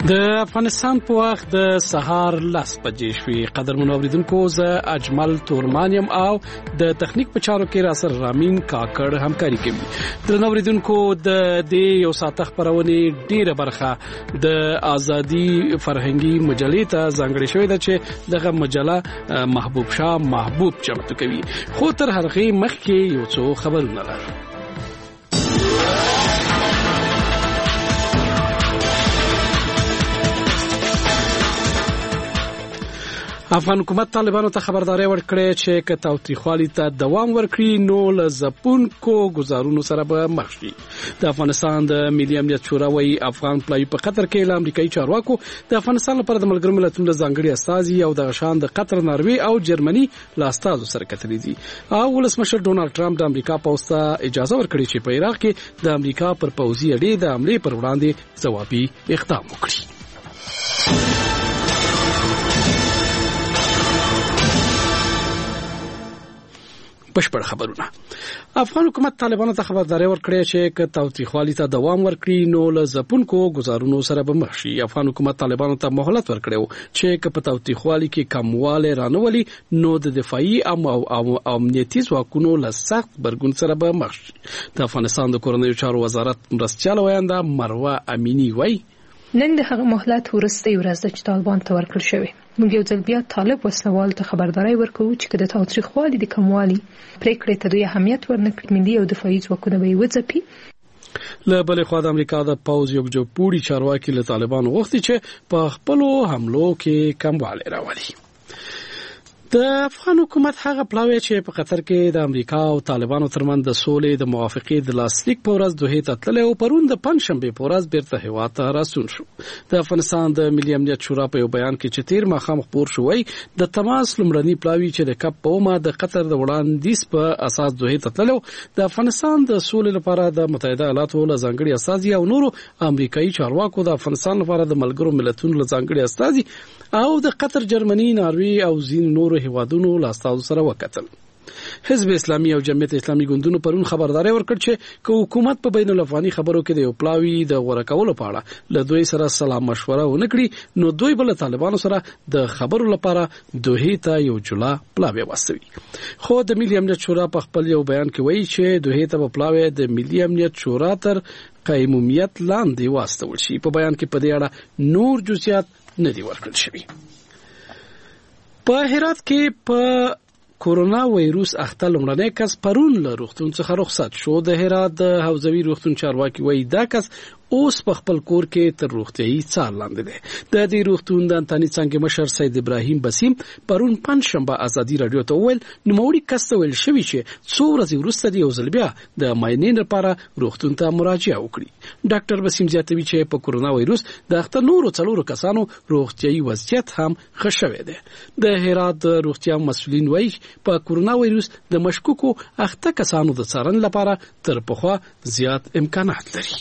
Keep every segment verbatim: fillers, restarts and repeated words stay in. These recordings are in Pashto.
د افغانستان په وخت د سهار لس بجې شوې. قدرمنو اوریدونکو، زه اجمل تورمانیم او د تخنیک په چارو کې را سره رامین کاکړ همکاري کوي. درنو اوریدونکو، د دې یو ساعت خبرونه ډیره برخه د ازادي فرهنګي مجلې ته ځانګړې شوې ده چې دغه مجله محبوب شاه محبوب چمتو کوي. خو تر هغه مخکې یو څو خبرونه لرو. افغان حکومت طالبانو ته خبرداري ورکړې چې که تاوتریخوالي ته دوام ورکړي نو له ځپونکو ګزارونو سره به مخ شي. د افغانستان د ملي امنیت شورا وايي افغان پلای په قطر کې له امریکایي چارواکو د افغانستان لپاره د ملګرو ملتونو ځانګړي استازي او د شان د قطر، ناروې او جرمني له استازو سره کتلې دي. او ولسمشر ډونالد ټرمپ د امریکا پوځ ته اجازه ورکړي چې په عراق کې د امریکا پر پوځي اډې د حملې پر وړاندې ځوابي اقدام وکړي. بشپړ خبرونه. افغان حکومت طالبانو ته خبرداري ورکړې چې که تاوتریخوالي ته دوام ورکړي نو له ځپونکو ګزارونو سره به مخ شي. افغان حکومت طالبانو ته مهلت ورکړو چې که په تاوتریخوالي کې کمواله رانولي نو د دفاعي او امنیتي ځواکونو له سخت برګون سره به مخ شي. د افغانستان د کورنیو چارو وزارت مرستيال وینده مروه امینی وایي نن د هغه مهلت ورستۍ ورځ چې طالبان ته ورکړل شوی. موږ یو ځل بیا طالب وسلوال ته خبرداري ورکوو چې د تاوتریخوالي د کموالي پریکړې ته دوی اهمیت ورنکړي، ملي او دفاعي ځواکونه به وځپي. له بلې خوا د امریکا د پوځ یو جوړپوړي چارواکي له طالبانو غوښتي چې په خپلو حملو کې کموالی راولي. د افغان حکومت هغه پلاوی چې په قطر کې د امریکا او طالبانو ترمنځ د سولې د موافقې د لاسلیک په ورځ دوه ته تللی او پرون د پنځشنبه په ورځ بیرته هیواد ته راستون شو. د افغانستان د ملي امنیت شورا په یو بیان کې چې تیر ماښام خبر شوی د تماس لمړنی پلاوی چې د کپ په اومه د قطر د وړاندیز په اساس دوه ته تللی د افغانستان د سولې لپاره د متحده ایالاتو له ځانګړي استازي او نورو امریکایي چارواکو د افغانستان لپاره د ملګرو ملتونو له ځانګړي استازي او د قطر، جرمني، ناروې او ځینو نورو هیوادونو له استازو سره وکتل. حزب اسلامي او جمعیت اسلامي ګوندونو پرون خبرداري ورکړ چې که حکومت په بین الافغاني خبرو کې د یو پلاوی د غوړه کولو په اړه له دوی سره سلام مشوره ونه کړي نو دوی بل طالبانو سره د خبرو لپاره دوه ته یو جلا پلاوی واستوي. خو د ملي امنیت شورا په خپل یو بیان کې وایي چې دوه ته په پلاوی د ملي امنیت شورا تر قیمومیت لاندې واستول شي. په بیان کې په دې اړه نور جزئیات نه دی ورکړل شوی. په هرات کې په کورونا وایروس اخته لومړنی کس پرون له روغتون څخه رخصت شو. د هرات د حوزوي روغتون چارواکي وایي دا کس اوس په خپل کور کې تر روغتيایي څار لاندې دی. د دې روغتون د انتاني څنګه مشر سید ابراهیم بسیم پرون پنځشنبه ازادي رادیو ته ویل نو موري کس ته ویل شوی چې څو ورځې وروسته دی یو ځل بیا د ماینین لپاره روغتون ته مراجعه وکړي. ډاکټر بسیم زیاتوي چې په کورونا وایروس د اخته نورو څلورو کسانو روغتيایي وضعیت هم ښه شوی دی. د هرات روغتیا مسؤلین وایي په کورونا وایروس د مشکوکو اخته کسانو د څارنې لپاره تر پخوا زیات امکانات لري.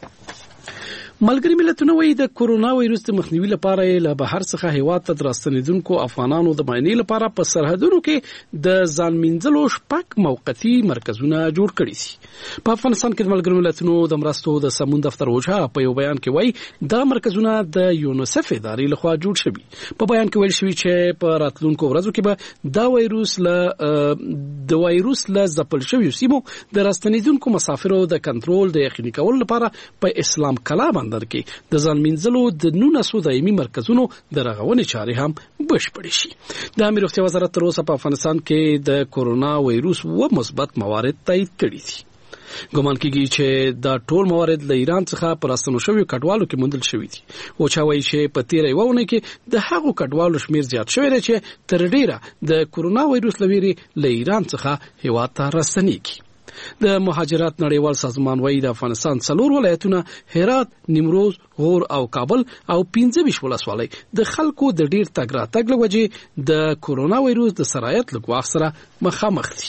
ملګری ملتونه وایي د کورونا وایروس د مخنیوي لپاره له بهر څخه هیواد ته راستنیدونکو افغانانو د معاینې لپاره په سرحدونو کې د ځان منځلو شپږ موقتي مرکزونه جوړ کړي دي. په افغانستان کې د ملګری ملتونو د مرستو د سمون دفتر وجه په یو بیان کې وایي دا مرکزونه د یونیسف ادارې لخوا جوړ شوي. په بیان کې ویل شوی چې په راتلونکو ورځو کې به دا وایروس له د وایروس له ځپل شویو سیمو د راستنیدونکو مسافرو د کنټرول د یقیني کولو لپاره په اسلام کلا بندر کې د ځان منځلو د نونسو دایمي مرکزونو د رغونې چارې هم بشپړې شي. د امیر روغتیا وزارت تر اوسه په افغانستان کې د کورونا وایروس و مثبت موارد تایید کړي دي. ګومان کیږي چې دا ټول موارد له ایران څخه پر راستنو شویو کډوالو کې موندل شوي دي. او چا وایي چې په تیره یوه اونۍ کې د هغو کډوالو شمیر زیات شوی دی چې تر ډیره د کورونا وایروس له ویرې له ایران څخه هیواد ته راستنیږي. د مهاجرت نړیوال سازمان وایي د افغانستان څلور ولایتونه هرات، نیمروز، غور او کابل او پنځه ویشت ولسوالۍ د خلکو د ډیر تګ راتګ له وجې د کورونا وایروس د سرایت له ګواښ سره مخامخ دي.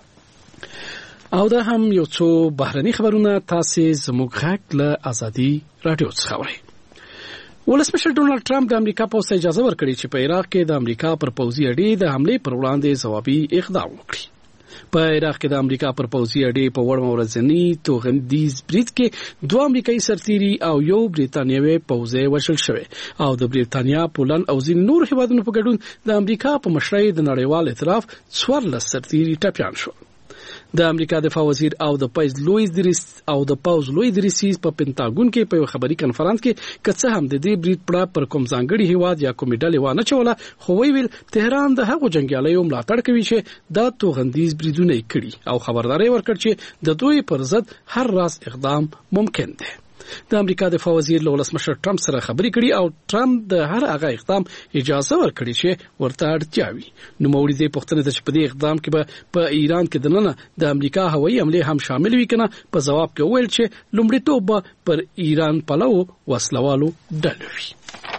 او دا هم یو څو بهرني خبرونه تاسو زموږ غږ له ازادي رادیو څخه اورئ. ولسمشر ډونالد ټرمپ د امریکا پوځ ته اجازه ورکړي چې په عراق کې د امریکا پر پوځي اډې د حملې پر وړاندې ځوابي اقدام وکړي. په عراق کې د امریکا پر پوځي اډې په وړ ورځنی توغندیز برید کې دوه امریکایي سرتیري او یو بریتانیوي پوځي وشل شوی او د بریتانیا، پولند او ځینې نور هیوادونو په ګډون د امریکا په مشرۍ د نړیوال ائتلاف څوارلس سرتیري ټپیان شول. د امریکا دفاع وزیر او د پوز لویس دریس او د پوز لوی دریسیس په پینټاګون کې په خبري کانفرنس کې کڅه هم د دې برید پړه پر کوم ځانګړي هیواد یا کومې ډلې وانه چوله، خو ویل تهران د هغو جنگیالیو ملاتړ کوي چې د توغندیز بریدونه کړي او خبرداري ورکړ چې د دوی پر ضد هر راز اقدام ممکن دی. د امریکا دفاع وزیر له ولسمشر ټرمپ سره خبرې کړي او ټرمپ د هر هغه اقدام اجازه ورکړي چې ورته اړتیا وي. نو موري دې پوښتنه ده چې په دې اقدام کې به په ایران کې دننه د امریکا هوایي حمله هم شامل وي کنه. په جواب کې ویل چې لومړیتوب پر ایران پلو وسلوالو ډلې وي.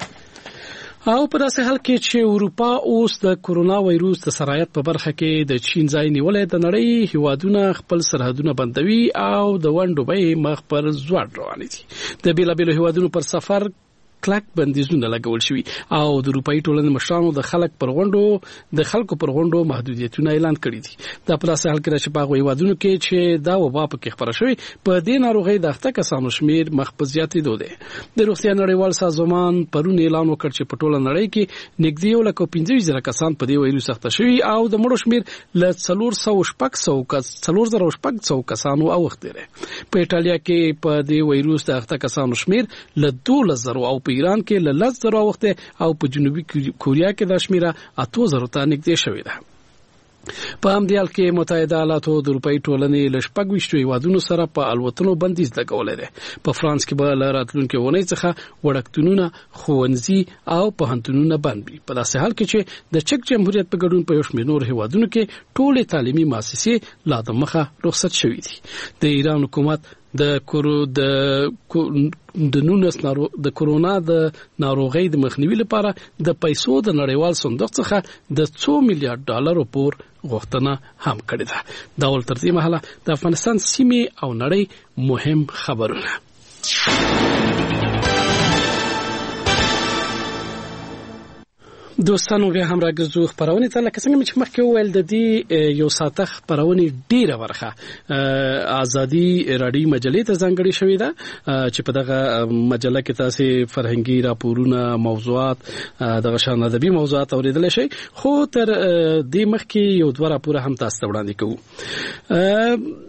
او په داسې حال کې چې اروپا اوس د کورونا وایروس د سرایت په برخه کې د چین ځای نیولې، د نړۍ هیوادونه خپل سرحدونه بندوي او د ونډو به مخ پر زوړ روان دي. د بیلابیلو هیوادونو پر سفر کلک بندیزونه لګول شوي او د اروپאי ټولنې مشرانو د خلک پر غونډو د خلکو پر غونډو محدودیتونه اعلان کړي دي. د پلاسه حل کې چې په هیوادونو کې چې دا وبا په کې خبره شوی په دې ناروغي د اخته کسانو شمیر مخ په زیاتېدو دی. د روغتیا نړیوال سازمان پرون اعلان وکړ چې په ټوله نړۍ کې نږدې یو لک پنځه زره کسان په دې وایروس اخته شوي او د مړو شمیر ل څلور سوه شپږ سوه کس څلور زره شپږ سوه کسانو اوخته دی. په ایټالیا کې په دې وایروس د اخته کسانو شمیر ل دولس زره او په ایران کې ل لس زره وخته او په جنوبي کوریا کې د شمیره اته زره ته نږدې شوې ده. په همدې حال کې متحده ایالاتو د اروپאי ټولنې ل شپږ ویشت هیوادونو سره په الوتنو بندیز لګولې ده. په فرانس کې به ل راتلونکي ونې څخه وړکتونونه، ښوونځي او پوهنتونونه بند وي. په داسې حال کې چې د چک جمهوریت په ګډون په یو شمېر نور هیوادونو کې ټولې تعلیمي مؤسسې لا د مخه رخصت شوې دي. د ایران حکومت د کورو د د نونس نارو د کورونا د ناروغۍ د مخنیوي لپاره د پیسو د نړیوال صندوق څخه د څو میلیارډ ډالرو پور غوښتنه هم کړې ده. دا ول تر دې مهاله د افغانستان سیمې او نړۍ مهم خبرونه. دوستانو بیا هم راګرځو خبرونه ته، لکه څنګه چې مخکې وویل د دې یو ساعته خبرونه ډیره ورخه ازادي رادیو مجلې ته ځانګړې شوې ده چې په دغه مجله کې تاسو فرهنګي راپورونه، موضوعات، دغه شان ادبي موضوعات اوریدل شي. خو تر دې مخکې یو دوه راپور هم تاسو ته وړاندې کوو.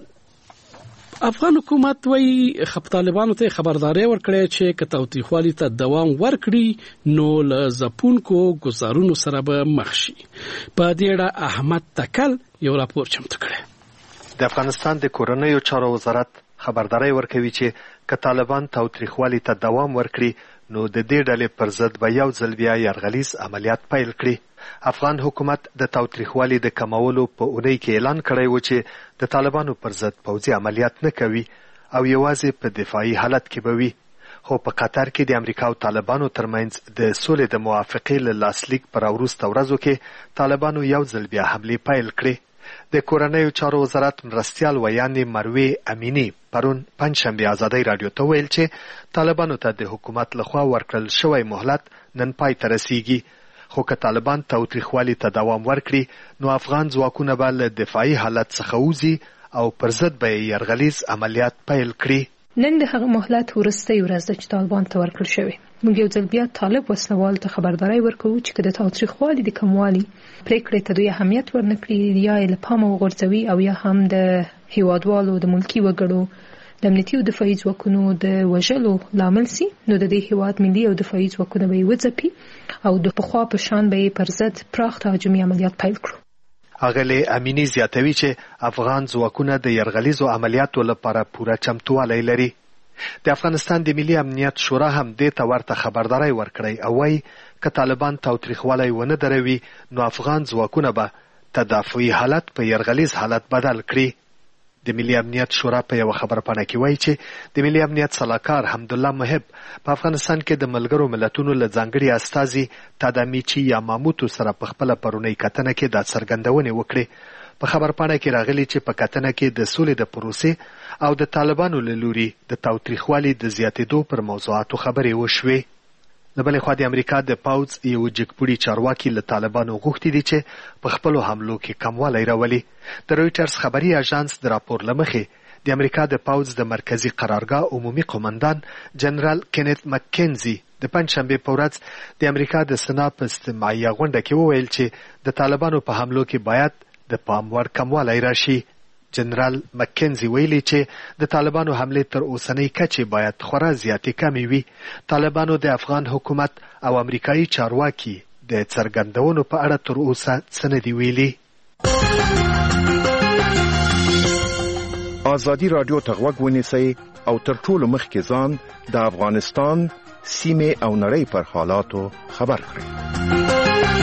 افغان حکومت وی خپ طالبانو ته خبرداري ورکړې چې کتاوتیخوالي ته دوام ورکړي نو ل زپونکو گزارونو سره به مخ شي. په دې اړه احمد تکل یو راپور چمتو کړی. د افغانستان د کورنیو چارو وزارت خبرداري ورکوي چې که طالبان تاوتریخوالي ته دوام ورکړي نو د دې ډلې پر ضد به یو ځل بیا یرغلیز عملیات پیل کړي. افغان حکومت د تاوتریخوالي د کمولو په اونۍ کې اعلان کړی و چې د طالبانو پر ضد پوځي عملیات نه کوي او یوازې په دفاعي حالت کې به وي. خو په قطر کې د امریکا او طالبانو ترمنځ د سولې د موافقې له لاسلیک پر وروسته ورځو کې طالبانو یو ځل بیا حملې پیل کړې. د کورنیو چارو وزارت مرستیال ویانې مروې امینی پرون پنځشنبه ازادۍ رادیو ته ویل چې طالبانو ته د حکومت لخوا ورکړل شوی مهلت نن پای ته رسیږي. خو که طالبان تاوتریخوالي ته دوام ورکړي نو افغان ځواکونه به له دفاعي حالت څخه وځي او پر ضد به یرغلیز عملیات پیل کړي. نن د هغه مهلت ورسته ورځ د طالبان ته ورکړل شوی. موږ یو ځل بیا طالب وسلوال ته خبرداري ورکوو چې د تاوتریخوالي د کموالي پریکړې ته دوی اهمیت ورنکړي یا له پامه وغورځوي او یا هم د هیوادوالو د ملکی وګړو د امنیتي او دفاعي ځواکونو د وژلو لامل سي، نو د دې هیواد ملي او دفاعي ځواکونه به وځپي او د پخوا په شان به پر ضد پراخ تهاجمي عملیات پیل کړو. اغلی امینی زیاتوي چې افغان ځواکونه د یرغلیزو عملیاتو لپاره پوره چمتووالی لري. د افغانستان د ملي امنیت شورا هم دې ته ورته خبرداري ورکړی او وايي که طالبان تاوتریخوالی ونه دروي نو افغان ځواکونه به تدافعي حالت په یرغلیز حالت بدل کړي. د ملي امنیت شورا په یو خبرپاڼه کې وایي چې د ملي امنیت صلاحکار حمدالله محب په افغانستان کې د ملګرو ملتونو له ځانګړي استازي تادامیچي یاماموتو سره په خپله پرونۍ کتنه کې دا څرګندونې وکړې. په خبرپاڼه کې راغلي چې په کتنه کې د سولې د پروسې او د طالبانو له لوري د تاوتریخوالي د زیاتېدو پر موضوعاتو خبرې وشوې. د بلې خوا د امریکا د پوځ یو جګپوړي چارواکي له طالبانو غوښتي دي چې په خپلو حملو کې کموالی راولي. د رویټرز خبري اژانس د راپور له مخې د امریکا د پوځ د مرکزی قرارګاه عمومي قومندان جنرال کینت مکینزي د پنځشنبه په ورځ د امریکا د سنا په استماعي غونډه کې وویل چې د طالبانو په حملو کې باید د پام وړ کموالی راشي. جنرال مکینزي ویلي چې د طالبانو حمله تر اوسنۍ کچې باید خورا زیاتې کمې وي. طالبانو د افغان حکومت او امریکایي چارواکي د څرګندونو په اړه تر اوسه څه نه دي ویلي. ازادي راډیو ته غوږ ونیسئ او تر ټولو مخکې ځان د افغانستان سیمې او نړۍ پر حالاتو خبر کړئ.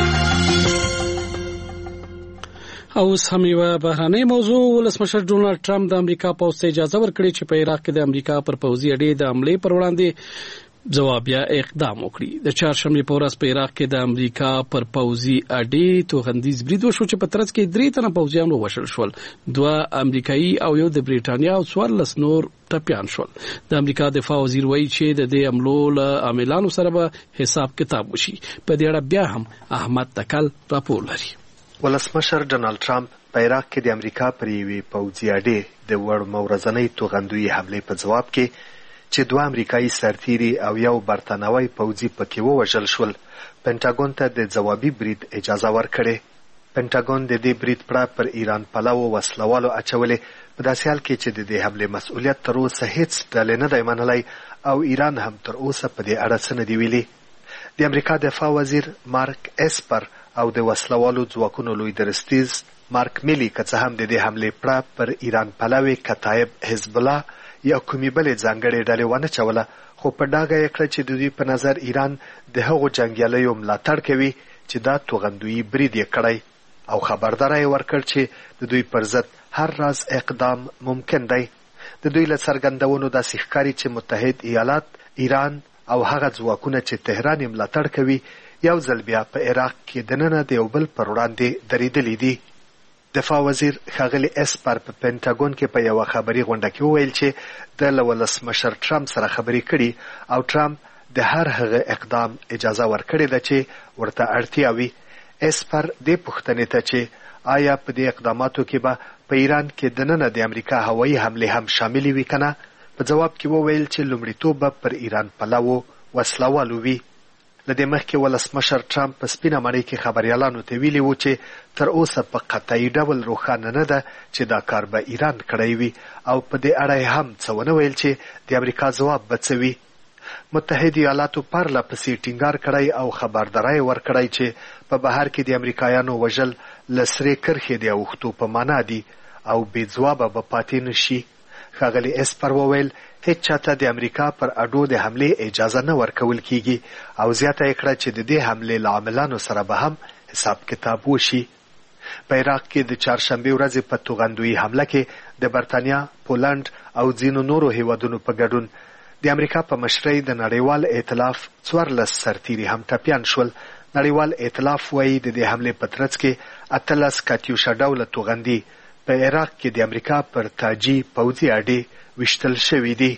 او هم یو بهراني موضوع ولسمشر ډونالد ټرمپ د امریکا پوځ ته اجازه ورکړي چې په عراق کې د امریکا پر پوځي اډې د حملې پر وړاندې ځوابیا اقدام وکړي. د چهارشنبه په ورځ په عراق کې د امریکا پر پوځي اډې توغندیز برید وشو چې په ترڅ کې درې تنه پوځیان ووژل شول، دوه امریکایي او یو د بریټانیا او څوارلس نور ټپیان شول. د امریکا دفاع وزیر وایي چې د دې حملو له عاملانو سره به حساب کتاب وشي. په دې اړه بیا هم احمد تکل راپور لري. ولسمشر ډونالد ټرمپ په عراق کې د امریکا پر یوې پوځي اډې د وړ مورزنۍ توغندوي حملې په ځواب کې چې دوه امریکایي سرتیري او یو برتانوي پوځي پکې ووژل شول، پینټاګون ته د ځوابي برید اجازه ورکړې. پینټاګون د دې برید پړه پر ایران پلوو وسلوالو اچولې، په داسې حال کې چې د دې حملې مسؤلیت تر اوسه هیڅ ډلې نه دی منلی او ایران هم تر اوسه په دې اړه څه نه دي ویلي. د امریکا دفاع وزیر مارک اسپر او د وسلوالو ځواکونو لوی درستیز مارک میلی که څه هم د دې حملې پړه پر ایران پلوي کتایب حزب الله یا کومې بلې ځانګړې ډلې ونه چوله، خو په ډاګه یې کړه چې د دوی په نظر ایران د هغو جنګیالیو ملاتړ کوي چې دا توغندویي برید یې کړی او خبرداری یې ورکړ چې د دوی پر ضد هر راز اقدام ممکن دی. د دوی له څرګندونو داسې ښکاري چې متحد ایالات، ایران او هغه ځواکونه چې تهران یې ملاتړ کوي یو ځل بیا په عراق کې دننه د یو بل پر وړاندې درېدلي دي. دفاع وزیر ښاغلی اسپر په پینټاګون کې په یوه خبري غونډه کې وویل چې د له ولسمشر ټرمپ سره خبرې کړي او ټرمپ د هر هغه اقدام اجازه ورکړې ده چې ورته اړتیا وي. اسپر دې پوښتنې ته چې آیا په دې اقداماتو کې به په ایران کې دننه د امریکا هوایي حملې هم شاملې وي که نه، په ځواب کې وویل چې لومړیتوب به پر ایران پلوو وسلوالو وي. له دې مخکې ولسمشر ټرمپ په سپینه ماڼۍ کې خبریالانو ته ویلي وو چې تر اوسه په قطعي ډول روښانه نه ده چې دا کار به ایران کړی وي او په دې اړه یې هم څه ونه ویل چې د امریکا ځواب به څه وي. متحد ایالاتو پرله پسې ټینګار کړی او خبرداری ورکړی چې په بهر کې د امریکایانو وژل له سرې کرښې د اوښتو په معنا دي او بې ځوابه به پاتې نه شي. ښاغلی اسپر وویل هیڅ چاته د امریکا پر اډو د حملې اجازه نه ورکول کیږي او زیاته یې کړه چې د دې حملې له عاملانو سره به هم حساب کتاب وشي. په عراق کې د چهارشنبې ورځې په توغندویي حمله کې د برتانیا، پولنډ او ځینو نورو هیوادونو په ګډون د امریکا په مشرۍ د نړیوال ائتلاف څوارلس سرتیري هم ټپیان شول. نړیوال ائتلاف وایي د دې حملې په ترڅ کې اتلس کاتیوشا ډوله توغندي په عراق کې د امریکا پر تاجي پوځي اډې ویشتل شوي دي.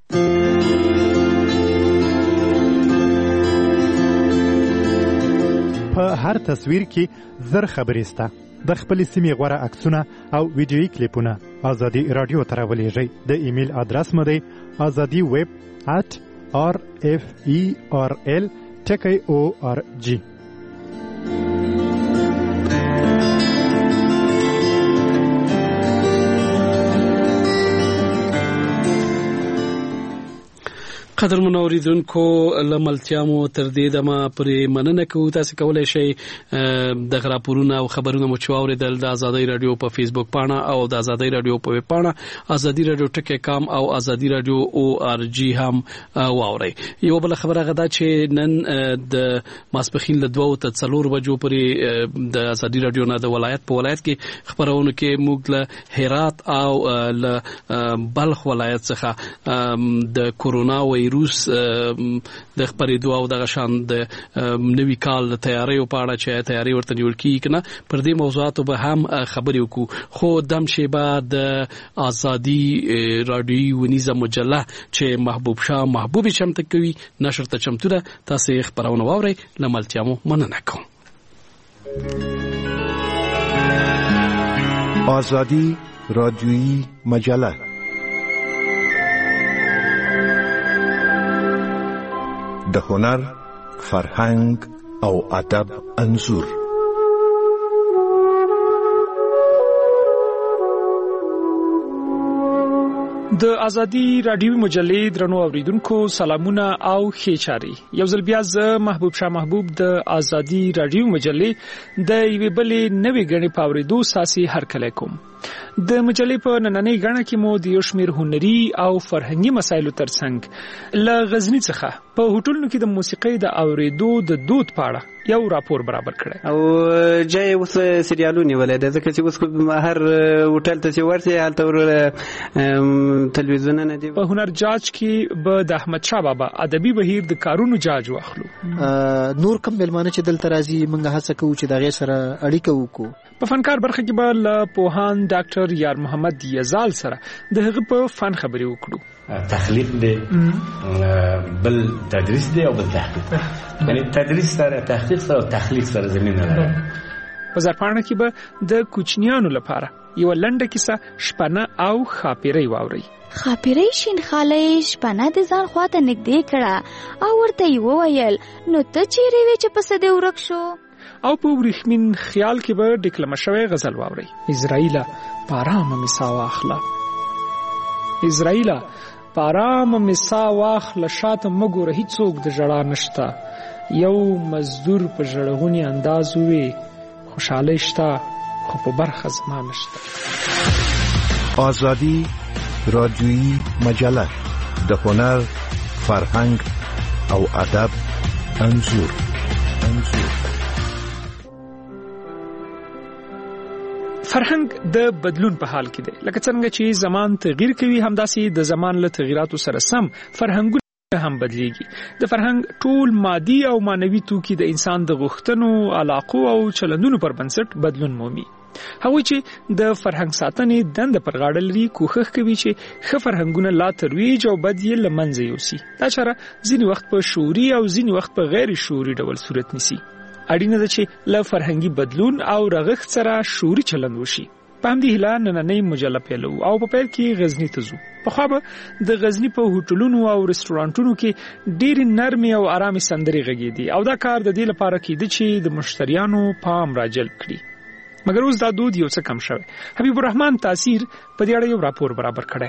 په هر تصویر کې زر خبرې سته. د خپلې سیمې غوره عکسونه او ویډیویي کلیپونه ازادي راډیو ته راولېږئ. د ایمیل ادرس مو دی ازادي ویب ات آر اف ای آر ال ټکی او آر جی. قدر منوریدونکو لملتیامو تر دې دمه پرې مننه کوو. تاسو کولای شئ د غراپورونه او خبرونه مو چواوریدل د ازادي رادیو په فیسبوک پاڼه او د ازادي رادیو په ویب پاڼه ازادي رادیو ټکی کام او ازادي رادیو او ار جی هم واورئ. یو بل خبره غدا چې نن د ماسپخین له دوه ته څلور بجو پرې د ازادي رادیو نه د ولایت په ولایت کې خبرونه کې موږ له هرات او له بلخ ولایت څخه د کورونا روس د خبرېدو او د غشان د نوي کال د تیاری په اړه چې تیاری ورته نیول کیږي کنه پر دې موضوعاتو به هم خبرې وکړو خو دم شي بعد ازادي رادیو ونیزه مجله چې محبوب شاه محبوب چمتو کوي نشر ته چمتو ده تاسو خبرونه واورئ لملتيامو مننه کوم آزادی رادیویی مجله د هنر، فرهنګ او ادب انځور. د ازادي رادیوي مجلې درنو اوریدونکو سلامونه او ښه چاري. یو ځل بیا زه محبوب شاه محبوب د ازادي رادیوي مجلې د یوې بلې نوې غړي پاوریدو ساسي هرکلی کوم. د مجلې په نننۍ غړه کې مو د یو شمېر هنري او فرهنګي مسایلو ترڅنګ له غزنی څخه په هوټلونو کې د موسیقۍ د اوریدو د دود پاړه یو راپور برابر کړی او جای اوس سریالونه ولې د ځکه چې اوس هر هوټل ته چې ورته حالت ور تلویزیونونه دي. په هنر جاج کې به د احمد شاه بابا ادبي بهیر د کارونو جاج واخلو. نور کوم ملمانه چې دلته راځي موږ هڅه کوو چې دغه سره اړیکه وکړو. په فنکار برخه کې به له پوهان ډاکټر یار محمد یزال سره د هغه په فن خبرې وکړو. تخلیق دی بل تدریس دی او بل تحقیق. یعنی تدریس سره تحقیق سره او تخلیق سره زمينه لري. په زرپاڼه کې به د کوچنیانو لپاره یو لنډه کیسه شپنه او خاپیري واوري. خاپیري شین خالي شپنه د ځان خواته نږدې کړه او ورته یې وویل نو ته چیرې وې چې پس دې ورک شو. او په ورېښمین خیال کې به ډیکلمه شوی غزل واوري. اسرائیل پارام مسا واخلا اسرائیل پارام مسا واخلا شاته مګوره هیڅوک د ژړا نشته یو مزدور په ژړغونی انداز وي خوشاله شته خو په برخه زما نشته. آزادی رادیویی مجله د هنر، فرهنګ او ادب انځور انځور فرهنګ د بدلون په حال کې دی. لکه څنګه چې زمان تغییر کوي همداسې د زمان له تغیراتو سره سم فرهنګونه هم بدلیږي. د فرهنګ ټول مادي او مانوي توکي د انسان د غوښتنو، علاقو او چلندونو پر بنسټ بدلون مومي. هغوی چې د فرهنګ ساتنې دنده پر غاړه لري کوښښ کوي چې ښه فرهنګونه لا ترویج او بد یې له منځه یوسي. دا چاره ځینې وخت په شعوري او ځینې وخت په غیر شعوري ډول صورت نیسي. اړینه ده چې له فرهنګي بدلون او رغښت سره شعوري چلند وشي. په همدې هیله نننۍ مجله پیلو او په پیل کې غزنی ته ځو. پخوا به د غزنی په هوټلونو او رستورانټونو کې ډېرې نرمې او آرامې سندرې غږېدې او دا کار د دې لپاره کېده چې د مشتریانو پام راجلب کړي. مګر اوس دا دود یو څه کم شوی. حبیب الرحمن تاثیر په دې اړه یو راپور برابر کړی.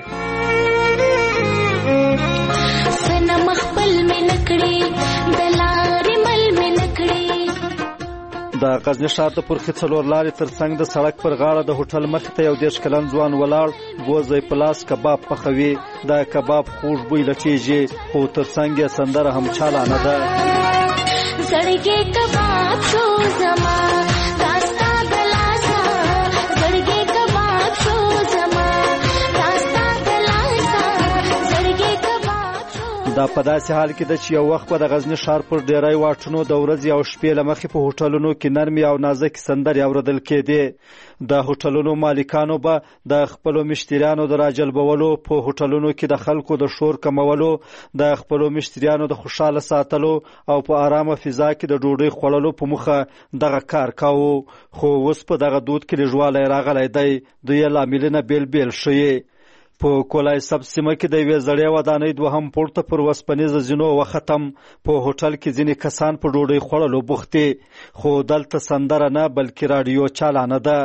سنم خپل مې نکړي دلارې مل مې نکړي. د غزنی ښار د پرخې څلور لارې ترڅنګ د سړک پر غاړه د هوټل مخې ته یو دېرش کلن ځوان ولاړ ګوزی په لاس کباب پخوي. د کباب خوږ بوی لټېږي خو ترڅنګ یې سندره هم چالانه ده. زړګی کباب شو زما داستا د لاسه زړګی کباب شو زما داستا د لاسه زړګی کباب شو. دا په داسې حال کې ده چې یو وخت به د غزنی ښار پر ډیری واټونو د ورځې او شپې له مخې په هوټلونو کې نرمې او نازکې سندرې اورېدل کېدې. د هوټلونو مالکانو به د خپلو مشتریانو د راجلبولو، په هوټلونو کې د خلکو د شور کمولو، د خپلو مشتریانو د خوشاله ساتلو او په آرامه فضا کې د ډوډۍ خوړلو په موخه دغه کار کاوه. خو اوس په دغه دود کې لږوالی راغلی دی. دوی یې لاملونه بیل بیل ښیي. په کولای سب سیمه کې د یوې زړې ودانۍ دوهم پوړ ته پر وسپنیزه زینو وختم. په هوټل کې ځینې کسان په ډوډۍ خوړلو بوخت دي خو دلته سندره نه بلکې راډیو چالانه ده.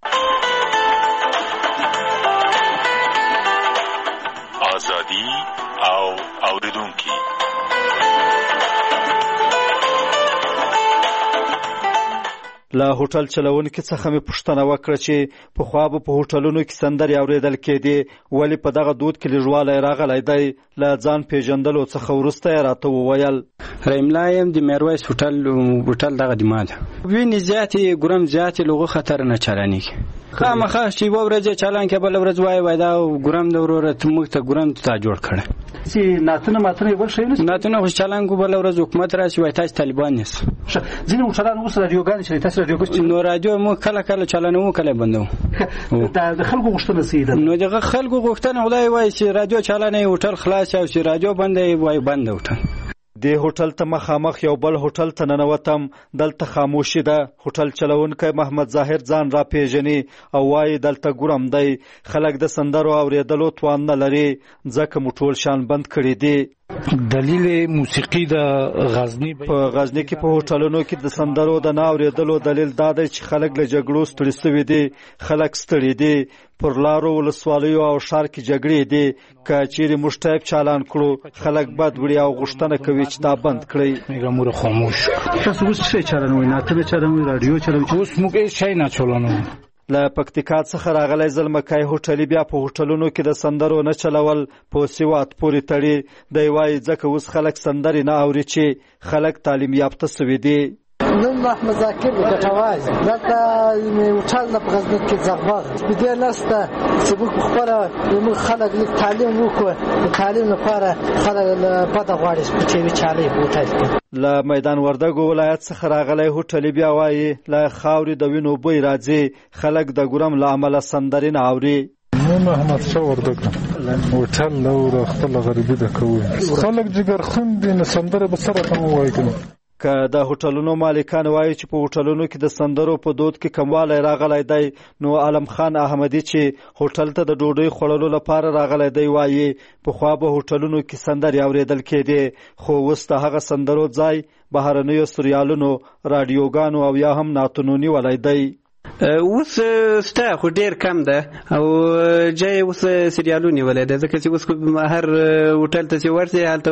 آزادی او اوریدونکي له هوټل چلونکي څخه مې پوښتنه وکړه چې پخوا به په هوټلونو کې سندرې اورېدل کېدې ولې په دغه دود کې لږوالی راغلی دی. له ځان پیژندلو څخه وروسته یې راته وویل رحیم الله یم د میرویس هوټل هوټل دغه د مال وینې زیاتې ګرم زیاتې لغو خطر نه چلانېږي خامخا چې یوه ورځ چالان کې بله ورځ وایي وایي دا ګرم د وروره موږ ته ګرم تا جوړ کړی چې ناتونه ماتونه یې بل شی نه ناتونه خو چالان کو بله ورځ حکومت راشي وایي تاسو طالبان یاست. ځینې هوټلان اوس راډیوګانې چلوي تاسو راډیو نو راډیو موږ کله کله چالانوو کله بندوو. د خلکو غوښتنه څه ده؟ نو دغه خلکو غوښتنه خدای وایي چې راډیو چالانوي هوټل خلاص او چې راډیو بندوي وایي بنده هوټل. دې هوټل ته مخامخ یو بل هوټل ته ننوتم. دلته خاموشي ده. هوټل چلونکی محمد ظاهر ځان را پیژني او وایي دلته ګرم دی. خلک د سندرو اورېدلو توان نه لري ځکه مو ټول شان بند کړي دي. دلیل موسیقي د غزنی په غزنی کې په هوټلونو کې د سندرو د نه اورېدلو دلیل دا دی چې خلک له جګړو ستړي شوي دي. خلک ستړي دي. پر لارو ولسوالیو او ښار کې جګړې دي. که چیرې موږ ټایپ چالان کړو خلک بد وړي او غوښتنه کوي چې دا بند کړئ. میګامور خاموش تاسو اوس څه چالانوئ؟ ناتونه چالانوئ؟ راډیو چالانوئ؟ اوس موږ هیڅ شی نه چالانوو. له پکتیکا څخه راغلی زلمکی هوټلي بیا په هوټلونو کې د سندرو نه چلول په سواد پورې تړي. دی وایي ځکه اوس خلک سندرې نه اوري چې خلک تعلیم یافته سوي دي. نن احمد ذاکر ګټواز دلته هوټل په غزنی کې زغباغ په دې لاسته چې موږ خبره موږ خلک لیک تعلیم وکړو د تعلیم لپاره خلک په دغه غواړي چې چالي هوټل کې. له میدان وردګو ولایت څخه راغلی هوټلي بیا وایي له خاورې د وینو بوی راځي. خلک د ګرم له امله سندرې نه اوري. نن احمد شاه وردګ هوټل له خپل غریبي ده کوي خلک جګرخون دي نه سندره به سره کوم وایي کنه. که د هوټلونو مالکان وایي چې په هوټلونو کې د سندرو په دود کې کموالی راغلی دی نو عالم خان احمدي چې هوټل ته د ډوډۍ خوړلو لپاره راغلی دی وایي پخوا به هوټلونو کې سندرې اورېدل کېدې خو اوس د هغه سندرو ځای بهرنیو سریالونو راډیوګانو او یا هم ناتونو نیولی دی. اوس ستا خو ډیر کم ده او جای اوس سریالونه نیولې ده ځکه چې اوس هر هوټل ته چې ورته هلته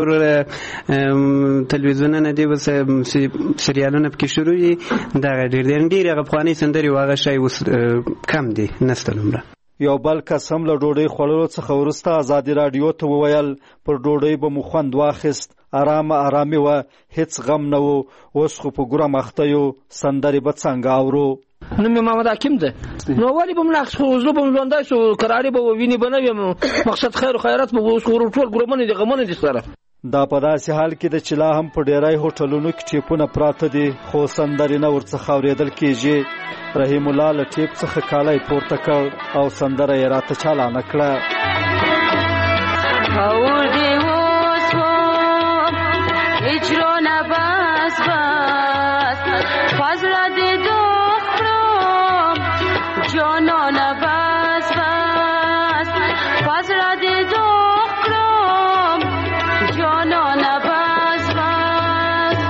تلویزیونونه دی اوس سریالونه پکې شروع دي دا ډیر ډیر افغاني سندري واغه شای اوس کم دي نسته لمړه. یو بل کس هم له ډوډۍ خوړلو څخه وروسته ازادي راډیو ته وویل پر ډوډۍ به مو خوند واخیست. ارامه ارامي وه هیڅ غم نه و. اوس خو په ګرم اخته یو سندرې به څنګه اورو. نوم یې محمد حکیم ده. نو ولې به ملاخ خو زه به ژوندی شو کراري به ووینې به نه ویم مقصد خیر و خیرات به اوس ټول ګرمونه دي غمونه دي سره. دا په داسې حال کې ده چې لا هم په ډیری هوټلونو کې ټیپونه پراته دي خو سندرې نه ورڅخه اورېدل کېږي. رحیم الله له ټیپ څخه کالی پورته کړ او سندره یې راته چالانه کړه. جانانه بس بس فضل دی دخترم جانانه بس بس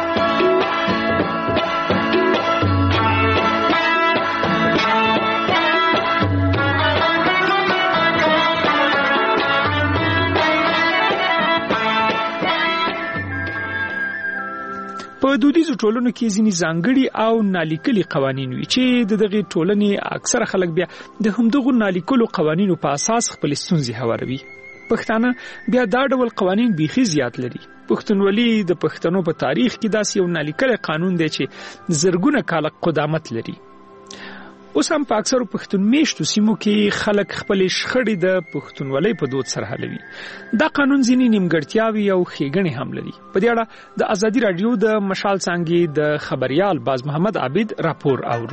په دودیزو ټولنو کې ځینې ځانګړي او نالیکلي قوانین وي چې د دغه ټولنې اکثره خلک بیا د همدغو نالیکلو قوانینو په اساس خپل ستونزې هواروي. پښتانه بیا دا ډول قوانین بیخي زیات لري. پښتونولي د پښتنو په تاریخ کې داسې یو نالیکلی قانون دی چې زرګونه کاله قدامت لري. اوس هم په اکثرو پښتون میشتو سیمو کې خلک خپل شخړې د پښتونولۍ په دود سره حلوي. دا قانون ځینې نیمګړتیاوې او ښېګڼې هم لري. په دې اړه د ازادي راډیو د مشال څانګې د خبریال باز محمد عابد راپور اورو.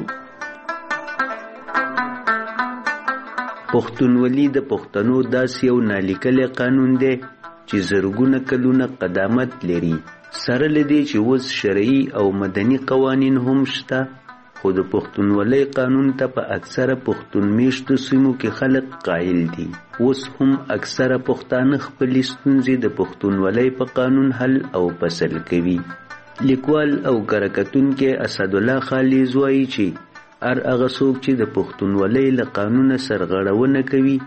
پښتونولي د پښتنو داسې یو نالیکلی قانون دی چې زرګونه کلونه قدامت لري. سره له دې چې اوس شرعي او مدني قوانین هم شته خو د پښتونولۍ قانون ته په اکثره پښتون میشتو سیمو کې خلک قایل دي. اوس هم اکثره پښتانه خپلې ستونزې د پښتونولۍ په قانون حل او فصل کوي. لیکوال او کره اسدالله خالص وایي چې هر هغه څوک چې د پښتونولۍ له قانونه سرغړونه کوي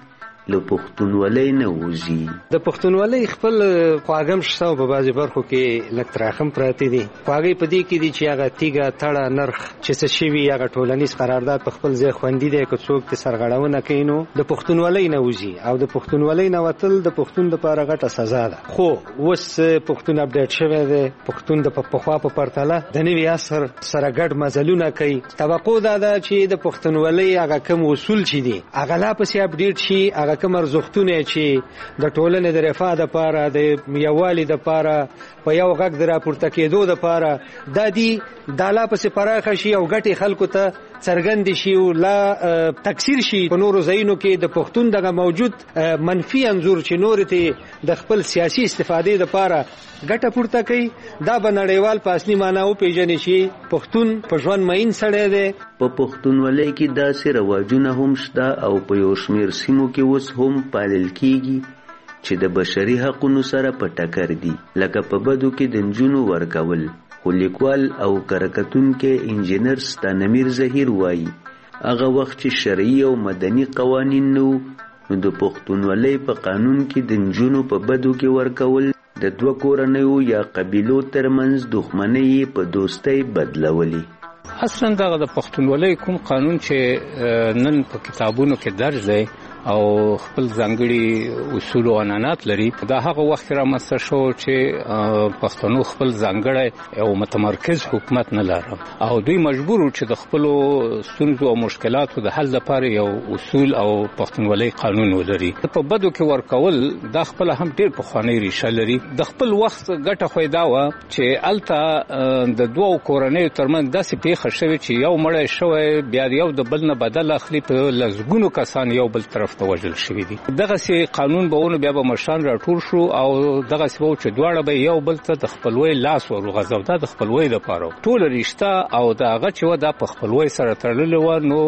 له پښتونولۍ نه وځي. د پښتونولۍ خپل خواږم شته او په بعضې برخو کې لږ تراخم پراته دي. خواږی په دې کې دي چې هغه تیږه تړه نرخ چې څه شوي هغه ټولنیز قرارداد په خپل ځای خوندي دی. که څوک ترې سرغړونه کوي نو د پښتونولۍ نه وځي او د پښتونولۍ نه وتل د پښتون دپاره غټه سزا ده. خو اوس پښتون اپډیټ شوی دی. پښتون د پخوا په پرتله د نوي عصر سره ګډ مزلونه کوي. توقع دا ده چې د پښتونولۍ هغه کوم اصول چې دي هغه لا پسې اپډیټ شي. هغه کوم ارزښتونه چې د ټولنې د رفاه دپاره د یووالي دپاره په یو غږ د راپورته کېدو دپاره دا دي دا لا پسې پراخه شي او ګټې خلکو ته څرګند شي او لا تکثیر شي. په نورو ځایونو کې د پښتون دغه موجود منفي انځور چې نور ته د خپل سیاسي استفادې دپاره ګټه پورته کوي دا به نړیوال په اصلي معنا وپېژني چې پښتون په ژوند مین سړی دی. په پښتونولۍ کې داسې رواجونه هم شته او په یو شمېر سیمو کې اوس هم پالل کېږي چې د بشري حقونو سره په ټکر دي، لکه په بدو کې د نجونو ورکول. خو لیکوال او کرکټونکی انجینر ستانمیر ظهیر وایي هغه وخت چې شرعي او مدني قوانین نه وو نو د پښتونولۍ په قانون کې د نجونو په بدو کې ورکول د دوه کورنیو یا قبیلو ترمنځ دښمنۍ په دوستۍ بدلولې. اصلا دغه د پښتونولۍ کوم قانون چې نن په کتابونو کې درج دی او خپل ځانګړي اصول او عنعنات لري دا هغه وخت رامنځته شو چې پښتنو خپل ځانګړی او متمرکز حکومت نه لرل او دوی مجبور وو چې د خپل ستونزو او مشکلاتو د حل لپاره یو اصول او پښتونولۍ قانون ولري. په بدو کې ورکول دا خپل هم ډېر پخوانی ریشه لري. د خپل وخت ګټه خو دا و چې الته د دوه کورنیو ترمنځ داسې پیښه شوې چې یو مړی شوی بیا یو د بل نه بدل اخلي په لزګونو کسان یو بل طرف ته وژل شوي دي. دغه سي قانون به ونه بیا به مشان راټول شو او دغه سي وو چې دواړه به یو بل ته د خپلوي لاس ورغځو. دا د خپلوي د پاره ټول رښتا او دغه چې و دا په خپلوي سره تړلې و نو